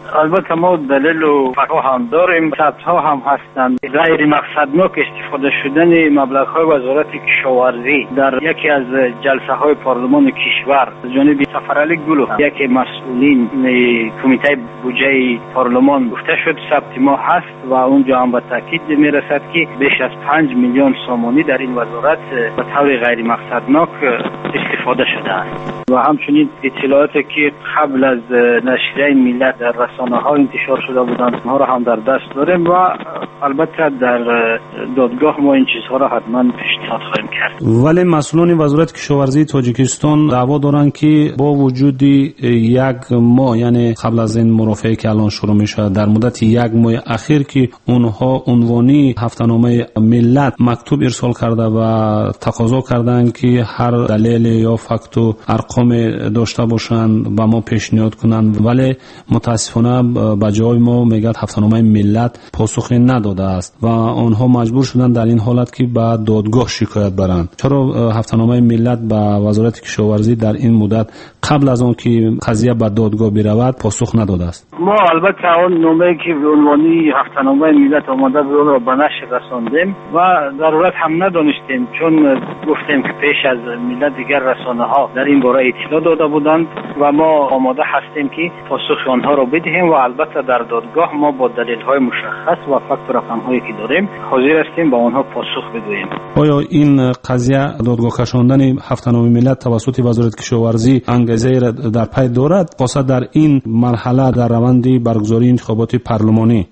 البته ما دلیل و فقها هم داریم، ثبت‌ها هم هستند. غیر مقصدناک استفاده شدن مبلغ‌های وزارت کشاورزی در یکی از جلسه‌های پارلمان کشور از جانب سفرعلی گلو، یکی مسئولین کمیته بودجه پارلمان گفته شد ثبت ما هست و اونجا هم به تاکید میرسد که بیش از 5 میلیون سومانی در این وزارت به طور غیر مقصدناک استفاده شده است. و همچنین اطلاعاتی که قبل از نشریه ملت در رسانه‌ها انتشار شده بودند اونها را هم در دست داریم و البته در دادگاه ما این چیزها را حتما پیشنهاد خواهیم کرد. ولی مسئولان وزارت کشاورزی تاجیکستان دعوا دارند که با وجود یک ماه، یعنی قبل از این مرافعه که الان شروع میشه، در مدت یک ماه اخیر که اونها عنوانی هفته‌نامه ملت مکتوب ارسال کرده و تقاضا کردند که هر دلیل یا فکت و ارقام داشته باشند با ما پیشنهاد کنند، ولی متاسفانه به جای ما میگه هفته‌نامه ملت پاسخی نداده است و آنها مجبور شدند در این حالت که به دادگاه شکایت برند. چرا هفته‌نامه ملت به وزارت کشاورزی در این مدت قبل از آن که قضیه به دادگاه برود پاسخ نداده است؟ ما البته اون نامه‌ای که به عنوانی هفته‌نامه ملت آماده بود را به نشر رساندیم و ضرورت هم ندانستیم، چون گفتیم که پیش از ملت دیگر رسانه‌ها در این باره اطلاع داده بودند و ما آماده هستیم که پاسخ آنها را بدهیم و البته در دادگاه ما با دلیل‌های مشخص و فکت و رقم‌هایی که داریم حاضر هستیم با آنها پاسخ بدهیم. آیا این قضیه دادگاه کشاندن هفته‌نامه ملت توسط وزارت کشاورزی انگیزه را در پی دارد؟ خاصه در این مرحله در روند برگزاری انتخابات پارلمانی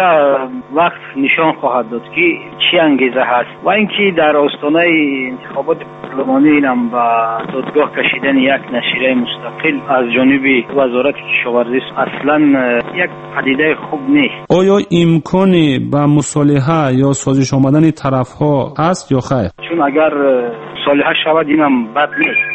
وقت نشان خواهد داد که چی انگیزه هست و اینکه در آستانه انتخابات پارلمانی اینم با دادگاه کشیدن یک نشریه مستقل از جانب وزارت کشاورزی اصلا یک پدیده خوب نیست. آیا امکانی به مصالحه یا سازش آمدن طرف‌ها هست یا خیر؟ چون اگر مصالحه شود اینم بد نیست.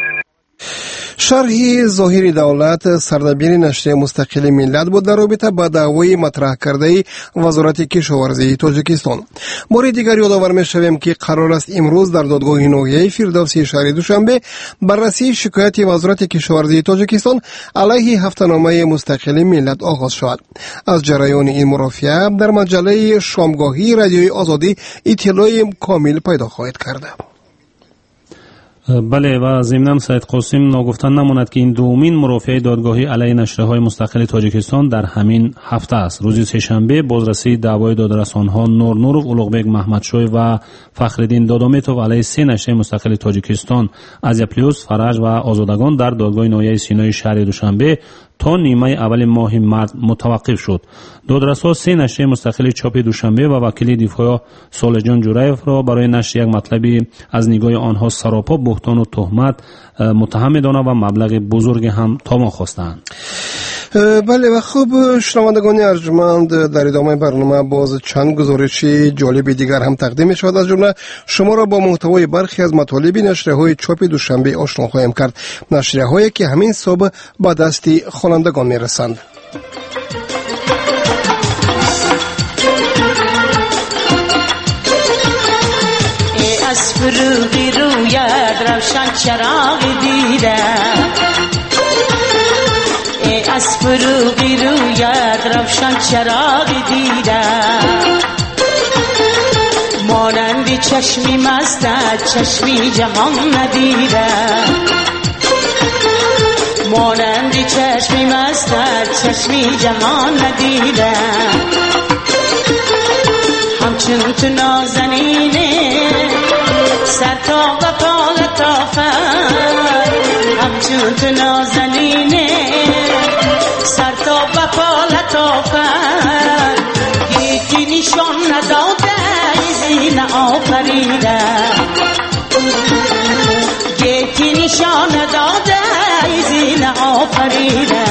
شرح ظاهر دولت سردبیر نشریه مستقل ملت بود در رابطه با دعوای مطرح کرده وزارت کشاورزی تاجیکستان. بار دیگر یادآور می‌شویم که قرار است امروز در دادگاه ناحیه فردوسی شهر دوشنبه بررسی شکایت وزارت کشاورزی تاجیکستان علیه هفته‌نامه مستقل ملت آغاز شد. از جریان این مرافعه در مجله شامگاهی رادیوی آزادی اطلاع کامل پیدا خواهد کرد. بله و ضمناً سید قاسم ناگفتن نماند که این دومین مرافعه دادگاهی علیه نشریه‌های مستقل تاجیکستان در همین هفته است. روز سه‌شنبه بازرسی دعوای دادرسان‌ها نور نورов، اولوغبек محمدشوی و فخرالدین دادامیتوف علیه 3 نشریه مستقل تاجیکستان، آزیا پلیوس، فرج و آزادگان در دادگاه ناحیه سینای شهر دوشنبه تا نیمه اول ماه مارس متوقف شد. دادرس‌ها 3 نشریه مستقل چاپ دوشنبه و وکیل دفاع صالح جورایف را برای نشر یک مطلبی از نگاه آنها سراپا بهتان و تهمت متهم دانند و مبلغ بزرگی هم تمام خواستند. بله و خوب شنوندگان ارجمند، در ادامه برنامه باز چند گزارش جالب دیگر هم تقدیم شد. از جمله شما را با محتوای برخی از مطالب نشریه‌های چاپ دوشنبه آشنا خواهیم کرد، نشریه‌هایی که همین صبح به دست خوانندگان میرسند. از فروغی رویت روشن چراغ دیده، از فروغی رویت روشن چراغ دیده، مانندی چشمی مستت چشمی جهان ندیده، مانندی چشمی مستت چشمی جهان ندیده، همچون تو نازنینه سر تا و پا لطافت، همچون تو نازنینه سر تا و پا لطافت، یکی نشان نداده زین آفریده، یکی نشان نداده زین آفریده.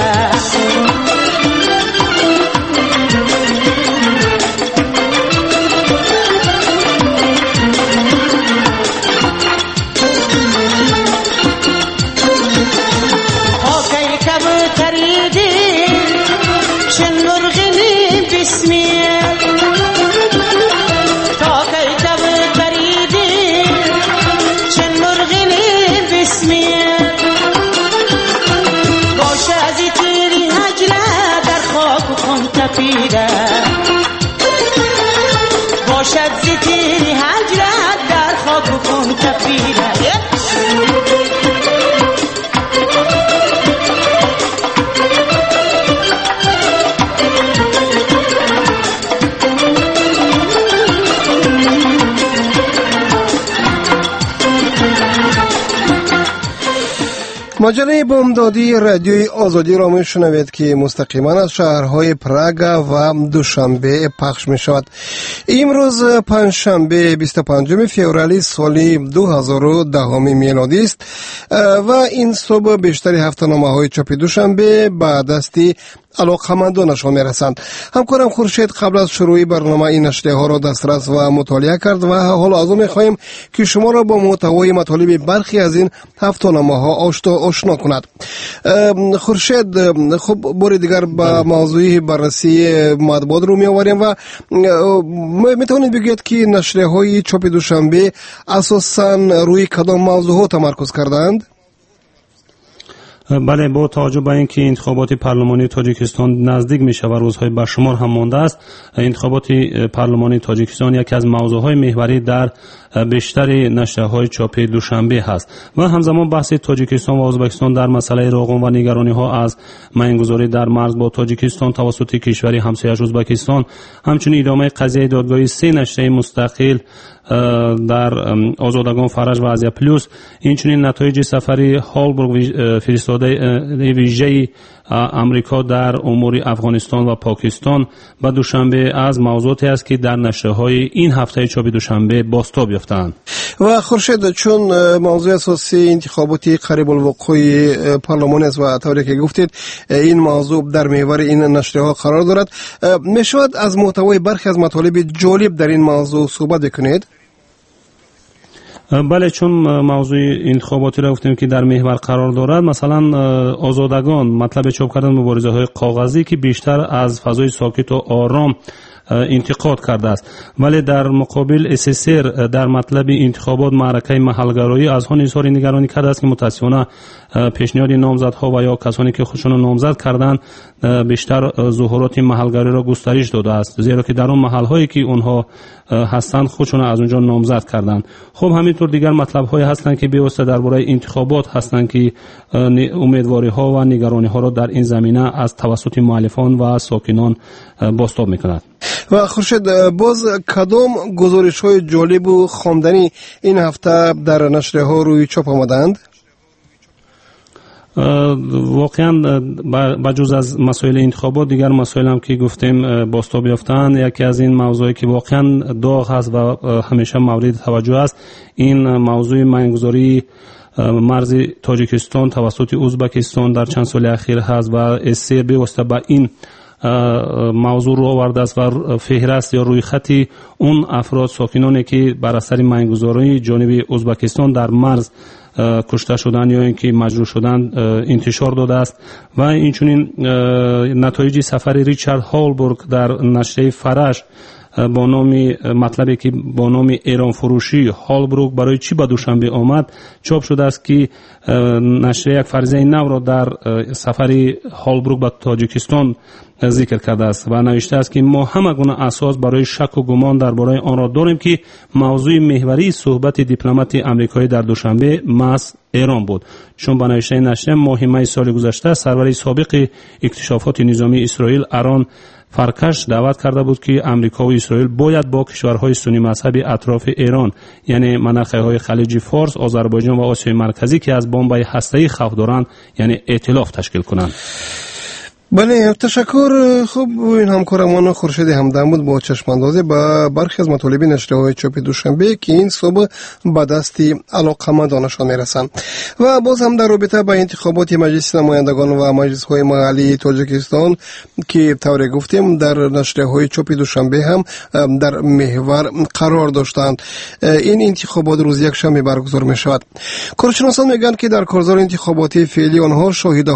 باشه از تیری هجر سفیره باشد زیتیری هجرت در خاک بکن تفیره مجله بامدادی رادیوی آزادی را میشنوید که مستقیما از شهرهای پراگ و دوشنبه پخش می شود. امروز پنجشنبه 25 فوریه سال 2010 میلادی است و این صبح بیشتری هفته‌نامه های چاپ دوشنبه به دستی علاقه‌مندانشان میرسند. همکارم خورشید قبل از شروع برنامه این نشریه ها را دسترس و مطالعه کرد و حالا از او می‌خواهیم که شما را با محتوای مطالب برخی از این هفته‌نامه ها آشنا کند. خورشید، خب بار دیگر با موضوع بررسی مطبوعات رو می‌آوریم و میتونید بگید که نشریه های چاپ دوشنبه اساساً روی کدام موضوعات تمرکز کردند؟ بله، با توجه به اینکه انتخابات پارلمانی تاجیکستان نزدیک میشه و روزهای بشمار هم مانده است، انتخابات پارلمانی تاجیکستان یکی از موضوعهای محوری در بیشتر نشریه‌های چاپی دوشنبه هست و همزمان بحث تاجیکستان و ازبکستان در مسئله روغن و نگرانی‌ها از میانگذاری در مرز با تاجیکستان توسط کشوری همسایه ازبکستان، همچنین ادامه قضیه دادگاهی سه نشریه مستقل در آزادگان فرج و آزیا پلوس، اینچنین نتایج سفری هالبورگ فرستاده ویژه امریکا در امور افغانستان و پاکستان و دوشنبه از موضوعاتی است که در نشریه‌های این هفته چاپ دوشنبه بازتاب یافتند. و خورشید، چون موضوع اساسی انتخابات قریب الوقوع پارلمان است و طوری که گفتید این موضوع در محور این نشریه‌ها قرار دارد، میشود از محتوای برخی از مطالب جالب در این موضوع صحبت بکنید؟ بله، چون موضوع انتخاباتی را گفتیم که در محور قرار دارد، مثلا آزادگان مطلب چاپ کردن مبارزه‌های کاغذی که بیشتر از فضای ساکت و آرام انتقاد کرده است، ولی در مقابل اسسر در مطلب انتخابات معرکه محلگرایی از آن اظهار نگرانی کرده است که متاسفانه پیشنهاد نامزدها و یا کسانی که خودشون نامزد کردند بیشتر ظهورات محلگرایی را گسترش داده است، زیرا که در اون محل‌هایی که اونها هستند خودشون از اونجا نامزد کردند. خب همینطور دیگر مطلب‌هایی هستند که بیوسته درباره انتخابات هستند که امیدواری‌ها و نگرانی‌ها را در این زمینه از توسط مؤلفان و ساکنان بازتاب می‌کند. و خورشید، باز کدام گزارش‌های جالب و خواندنی این هفته در نشریه‌ها روی چاپ آمدند؟ واقعا بجز از مسائل انتخابات دیگر مسائل هم که گفتیم بازتاب یافتند. یکی از این موضوعی که واقعا داغ هست و همیشه مورد توجه است، این موضوع میانگذاری مرز تاجیکستان توسط ازبکستان در چند سال اخیر هست و اسیر بیوسته به این موضوع رو آورده است و فهرست یا روی خطی اون افراد ساکنانی که بر اثر میانگذاری جانب ازبکستان در مرز کشته شدن یا اینکه مجروح شدن انتشار داده است و اینچنین نتایج سفر ریچارد هالبورگ در نشریه فرج با نام مطلبی که با نام ایران فروشی هالبورگ برای چی به دوشنبه آمد چاپ شده است که نشریه یک فرضیه نو را در سفر هالبورگ به تاجیکستان ذکر کرده است و نوشته است که ما همه گونه اساس برای شک و گمان درباره آن را داریم که موضوع محوری صحبت دیپلمات آمریکایی در دوشنبه محض ایران بود، چون به نوشته نشریه ماه می سال گذشته سرور سابق اکتشافات نظامی اسرائیل ارون فرکش دعوت کرده بود که امریکا و اسرائیل باید با کشورهای سنی مذهبی اطراف ایران یعنی مناطق‌های خلیج فارس، آذربایجان و آسیای مرکزی که از بمب هسته‌ای خوف دارند یعنی ائتلاف تشکیل کنند. بله، تشکر. خوب، این همکارمان خورشید همدم بود با چشماندازی با برخی از مطالب نشریه‌های چاپ دوشنبه که این صبح به دست علاقه‌مندانشان میرسند. و باز هم در رابطه با انتخابات مجلس نمایندگان و مجلس‌های محلی تاجیکستان که طوری گفتیم در نشریه‌های چاپ دوشنبه هم در محور قرار داشتند. این انتخابات روز یکشنبه برگزار می‌شود. کارشناسان میگن که در کارزار انتخاباتی فعلی آنها شاهد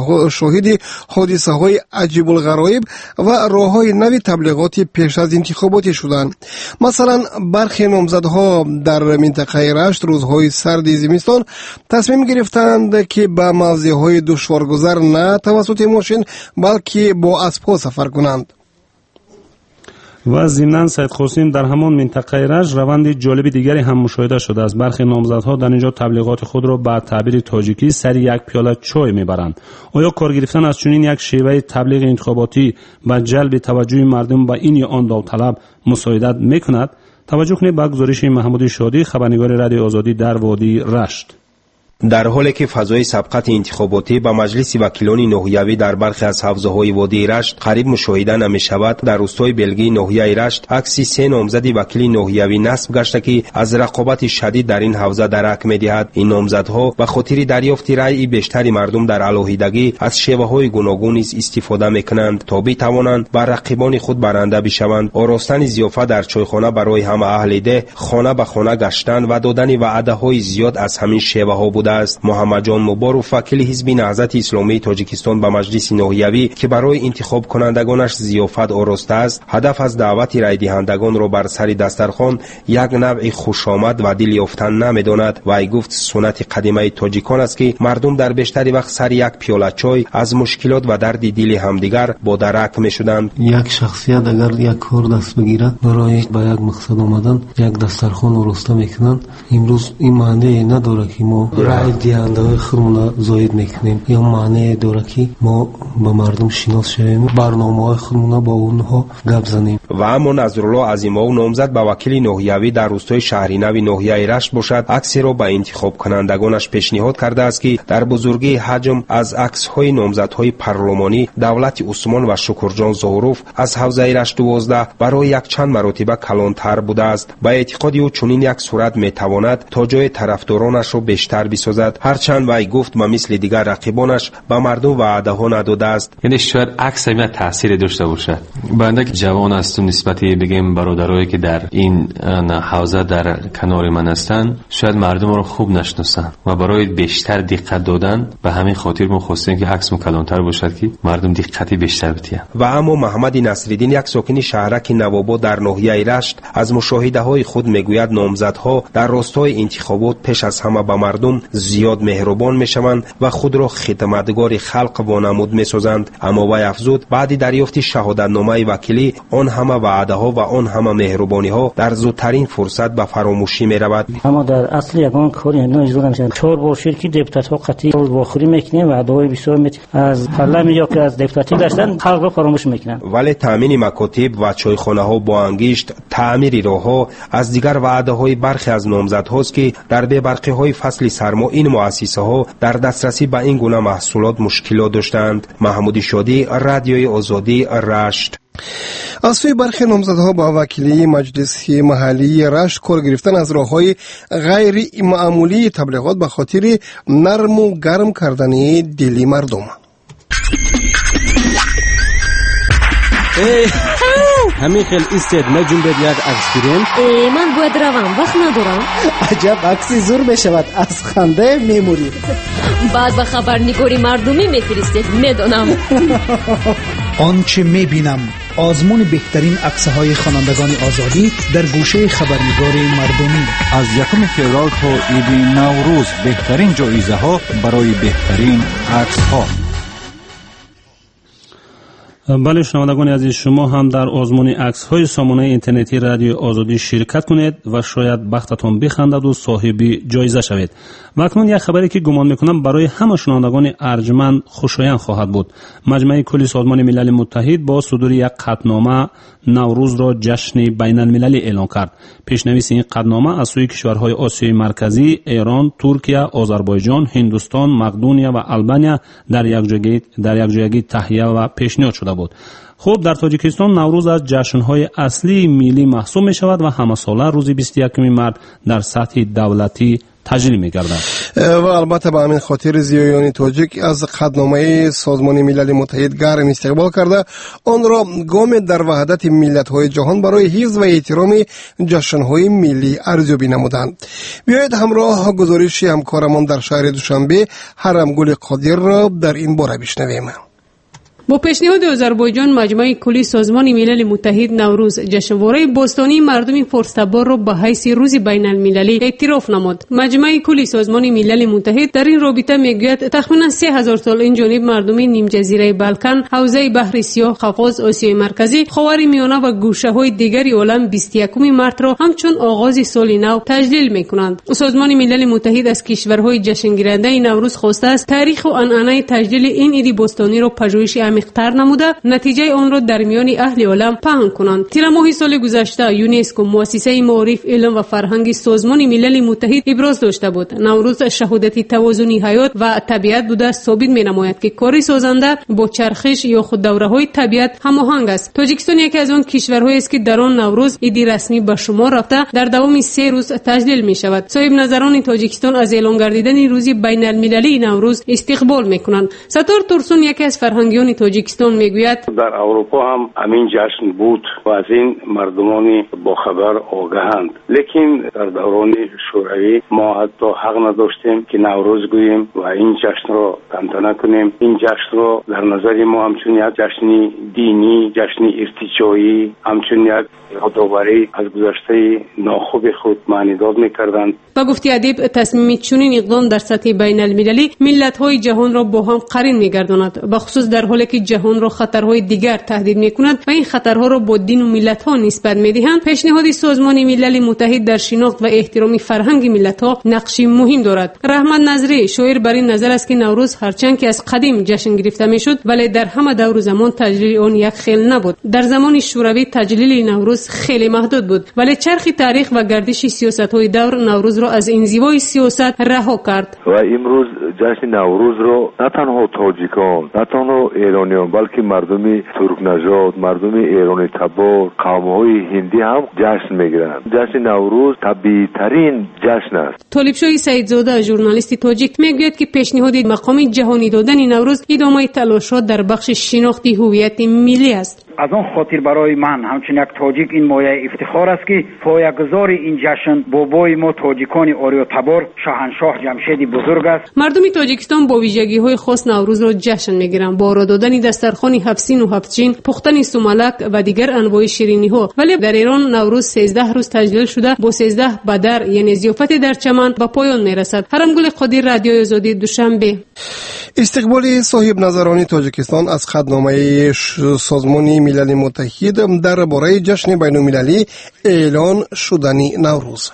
حادثه‌های عجیب الغرایب و راه‌های نوی تبلیغاتی پیش از انتخابات شدند. مثلا برخی نامزدها در منطقه رشت روزهای سرد زمستان تصمیم گرفتند که به موضع‌های دشوارگذر نه توسط ماشین بلکه با اسب‌ها سفر کنند. و ضمناً سید قاسم در همان منطقه رشت روند جالب دیگری هم مشاهده شده است. برخی نامزدها در اینجا تبلیغات خود را به تعبیر تاجیکی سر یک پیاله چای میبرند. آیا کار گرفتن از چنین یک شیوه تبلیغ انتخاباتی به جلب توجه مردم به این یا آن داوطلب مساعدت میکند؟ توجه کنید به گزارش محمود شادی، خبرنگار رادیو آزادی در وادی رشت. در حالی که فضای سبقت انتخاباتی به مجلس وکیلان ناحیوی در برخی از حوزه‌های وادی رشت قریب مشاهده نمی‌شود، در روستای بلگی ناحیه رشت عکس 3 نامزد وکیل ناحیوی نصب گشته که از رقابت شدید در این حوزه درک می‌دهد. این نامزدها به خاطر دریافت رأی بیشتر مردم در علاهیدگی از شیوه‌های گوناگون استفاده می‌کنند تا بتوانند بر رقیبان خود برنده بشوند. آراستن ضیافت در چایخانه برای همه اهل ده، خانه به خانه گشتن و دادن وعده‌های زیاد از همین شیوه‌ها بوده است. محمد جان مبارک وکیل حزب نهضت اسلامی تاجیکستان به مجلس ناحیوی که برای انتخاب کنندگانش ضیافت آراسته است، هدف از دعوت رای دهندگان را بر سر دسترخوان یک نوع خوشامد و دل یافتن نمی‌داند. وی گفت سنت قدیمی تاجیکان است که مردم در بیشتر وقت سر یک پیاله چای از مشکلات و درد دل همدیگر با درک می‌شدند. یک شخصیت اگر یک کار دست بگیرد برای به یک مقصد آمدن یک دسترخوان آراسته می‌کنند. امروز این معنی نداره که ما رای دهندگان خودمون زاید میکنیم، یا معنی داره که ما با مردم شناس شویم، برنامه‌های خودمون با اونها گپ زنیم. و اما نظرالله عظیم‌آو نامزد به وکیل ناحیوی در روستای شهرینو ناحیه رشت باشد، عکسی را به انتخاب کنندگانش پیشنهاد کرده است که در بزرگی حجم از عکس‌های نامزدهای پارلمانی دولت عثمان و شکرجان ظهوروف از حوزه رشت 12 برای یک چند مرتبه کلانتر بوده است. به اعتقاد او چنین یک صورت میتواند تا جای طرفدارانش را بیشتر بسازد، هرچند وی گفت ما مثل دیگر رقیبانش به مردم وعده ها نداده است. یعنی شاید عکس همین تاثیر داشته باشه. بنده که جوان هستم، نسبتی بگیم برادرایی که در این حوزه در کنار من هستن شاید مردم رو خوب نشناسن و برای بیشتر دقت دادن به همین خاطر ما خواستیم که عکس کلانتر باشد که مردم دقتی بیشتر بتیان. و اما محمد نصرالدین یک ساکن شهرک نواباد در ناحیه رشت از مشاهده های خود میگوید نامزدها در راستای انتخابات پیش از همه به مردم زیاد مهربان میشوند و خود را خدمتگار خلق وانمود میسازند. اما وی افزود بعد دریافت شهادتنامه وکیلی آن همه وعده ها و آن همه مهربانی ها در زودترین فرصت به فراموشی میرود. اما در اصل یگان کاری نه اجرا نمیشه. 4 بار شرکی دپوتات ها قطعی واخری میکنه و وعده های بسیار از پارلمان یا که از دپوتاتی داشتن خلق را فراموش میکنن. ولی تامین مکاتب و چایخانه ها با انگشت، تعمیر راهها از دیگر وعده های برخی از نامزدهاست که در برقی های فصل سرما این مؤسسه ها در دسترسی به این گونه محصولات مشکلات داشتند. محمود شادی، رادیوی آزادی، رشت. از سوی برخی نامزدها با وکیلی مجلس محلی رشت کار گرفتن از راه‌های غیر معمولی تبلیغات به خاطر نرم و گرم کردن دل مردم. همین خیلی ایستید نجوم بید یک عکس گیریم. من باید روم، وقت ندارم. عجب عکسی زور بشود از خنده میموری. بعد به خبرنگاری مردمی میفرستید. میدونم. آنچه میبینم آزمون بهترین عکس‌های خوانندگان آزادی در گوشه خبرنگاری مردمی. از 1 فوریه تا عید نوروز بهترین جایزه ها برای بهترین عکس ها. بله شنوندگان عزیز، شما هم در آزمون عکس های سامانه اینترنتی رادیو آزادی شرکت کنید و شاید بختتان بخندد و صاحب جایزه شوید. و اکنون یک خبری که گمان میکنم برای همه شنوندگان ارجمند خوشایند خواهد بود. مجمع کلی سازمان ملل متحد با صدور یک قطعنامه نوروز را جشن بین المللی اعلان کرد. پیشنویس این قطعنامه از سوی کشورهای آسیای مرکزی، ایران، ترکیه، آذربایجان، هندوستان، مقدونیه و آلبانیا در یک جایگی تهیه و پیشنهاد شده بود. خب در تاجیکستان نوروز از جشن‌های اصلی ملی محسوب می‌شود و همه ساله روز 21 مارس در سطح دولتی تجلیل می‌گردد. و البته به همین خاطر زیایان تاجیک از قطعنامه سازمان ملل متحد گرم استقبال کرده آن را گام در وحدت ملت‌های جهان برای حفظ و احترام جشن‌های ملی ارزیابی نمودند. بیایید همراه گزارش همکارمان در شهر دوشنبه حرمگل قادر را در این باره بشنویم. با پیشنهاد آذربایجان مجمع کلی سازمان ملل متحد نوروز جشنواره بوستانی مردم فورستابور را به حیث روز بین المللی اعتراف نمود. مجمع کلی سازمان ملل متحد در این رابطه میگوید تقریبا 3000 سال این جانب مردم نیم جزیره بالکان، حوزه بحر سیاه، قفقاز، آسیای مرکزی، خاور میانه و گوشه‌های دیگری عالم 21 مارس را همچون آغاز سال نو تجلیل میکنند. سازمان ملل متحد از کشورهای جشن گیرنده نوروز خواسته است تاریخ و عنعنه تجلیل این عید بوستانی را پژوهش عمیق‌تر نموده نتیجه آن را در میان اهل عالم پهن کنند. تیر ماه سال گذشته یونسکو مؤسسه معارف، علم و فرهنگ سازمان ملل متحد ابراز داشته بود نوروز شهادت توازن حیات و طبیعت بوده ثابت می‌نماید که کار سازنده با چرخش یا خود دوره‌های طبیعت هماهنگ است. تاجیکستان یکی از آن کشورهایی است که در آن نوروز عید رسمی به شمار رفته در دوام 3 روز تجلیل می‌شود. صاحب نظران تاجیکستان از اعلام گردیدن روز بین المللی نوروز استقبال می‌کنند. ستار تورسون یکی از فرهنگیان تاجیکستان میگوید در اروپا هم همین جشن بود و از این مردمان با خبر آگاهند، لیکن در دوران شوروی ما حتی حق نداشتیم که نوروز گوییم و این جشن را تنتنه کنیم. این جشن را در نظر ما همچون یک جشن دینی، جشن ارتجاعی، همچون یک یادآوری از گذشته ناخوب خود معنیداد میکردند. با گفته ادیب تصمیم چنین اقدام در سطح بین المللی ملت‌های جهان را با هم قرین می‌گرداند، بخصوص در حالی که جهان را خطرهای دیگر تهدید می‌کند و این خطرها را با دین و ملت‌ها نسبت می‌دهند. پیشنهاد سازمان ملل متحد در شناخت و احترام فرهنگ ملت‌ها نقشی مهم دارد. رحمت نظری شاعر بر این نظر است که نوروز هرچند که از قدیم جشن گرفته می‌شد ولی در همه دور و زمان تجلیل آن یک خیل نبود. در زمان شوروی تجلیل نوروز خیلی محدود بود ولی چرخ تاریخ و گردش سیاست‌های دور نوروز را از انزوای سیاست رها کرد. و امروز جشن نوروز رو نه تنها تاجیکان، نه تنها ایرانیان، بلکه مردم ترک نژاد، مردم ایرانی تبار، قوم‌های هندی هم جشن میگیرند. جشن نوروز طبیعی ترین جشن است. طالبشاه سعیدزاده ژورنالیست تاجیک میگوید که پیشنهاد مقام جهانی دادن نوروز ادامه تلاشات در بخش شناخت هویت ملی است. از آن خاطر برای من همچون یک تاجیک این مایه افتخار است که پایه‌گذار این جشن بابای ما تاجیکان آریا تبار شاهنشاه جمشید بزرگ است. مردم تاجیکستان با ویژگی‌های خاص نوروز را جشن می‌گیرند، با آرا دادن دسترخوان هفسین و هفتچین، پختن سومالک و دیگر انواع شیرینی‌ها. ولی در ایران نوروز 13 روز تجلیل شده با 13 بدر یعنی ضیافت در چمن به پایان می‌رسد. حرمگل قادر، رادیوی آزادی، دوشنبه. استقبال صاحب نظران تاجیکستان از خطنامه سازمان ملل متحد درباره جشن بین‌المللی اعلان شدن نوروز.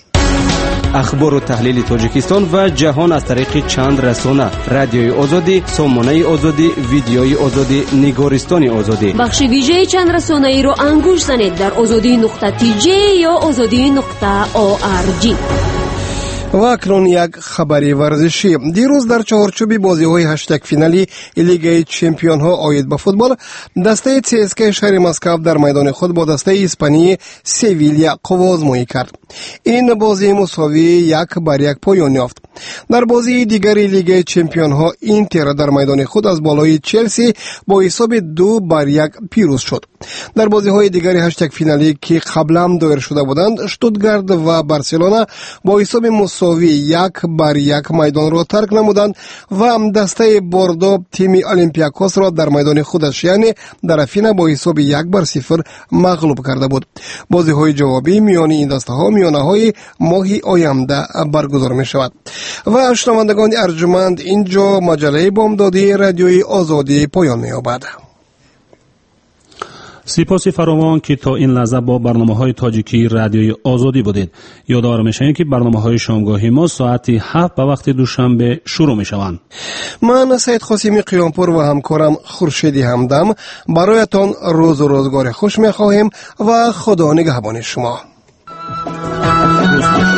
اخبار و تحلیل تاجیکستان و جهان از طریق چند رسانه: رادیوی آزادی، سامانه آزادی، ویدیوی آزادی، نگارستان آزادی. بخش ویژه چند رسانه ای را انگوش زنید در azadi.tj یا azadi.org. و اکنون یک خبری ورزشی. دیروز در چهارچوب بازی‌های هشتگ فینالی لیگ چمپیون‌ها آید به فوتبال، دسته CSKA شهر مسکو در میدان خود با دسته اسپانی سویلیا قوازمایی کرد. این بازی مساوی 1-1 پایان یافت. در بازی دیگری لیگ چمپیون‌ها اینتر در میدان خود از بالای چلسی با حساب 2-1 پیروز شد. در بازی‌های دیگری هشتگ فینالی که قبلا دایر شده بودند، شتوتگارت و بارسلونا با حساب مساوی 1-1 میدان را ترک نمودند و دسته بوردو تیم اولمپیاکوس را در میدان خودش یعنی در افینا با حساب 1-0 مغلوب کرده بود. بازی‌های جوابی میان این دسته‌ها میانه‌های ماه آینده برگزار می‌شود. و شنوندگان ارجمند، اینجا مجله بامدادی رادیوی آزادی پایان می‌یابد. سپاس فراوان که تا این لحظه با برنامه‌های تاجیکی رادیوی آزادی بودید. یادآور می‌شویم که برنامه‌های شامگاهی ما ساعت 7 به وقت دوشنبه شروع می‌شوند. من سید قاسمی قیامپور و همکارم خورشیدی همدم برایتان روز و روزگار خوش می‌خواهیم و خدا نگهبان شما.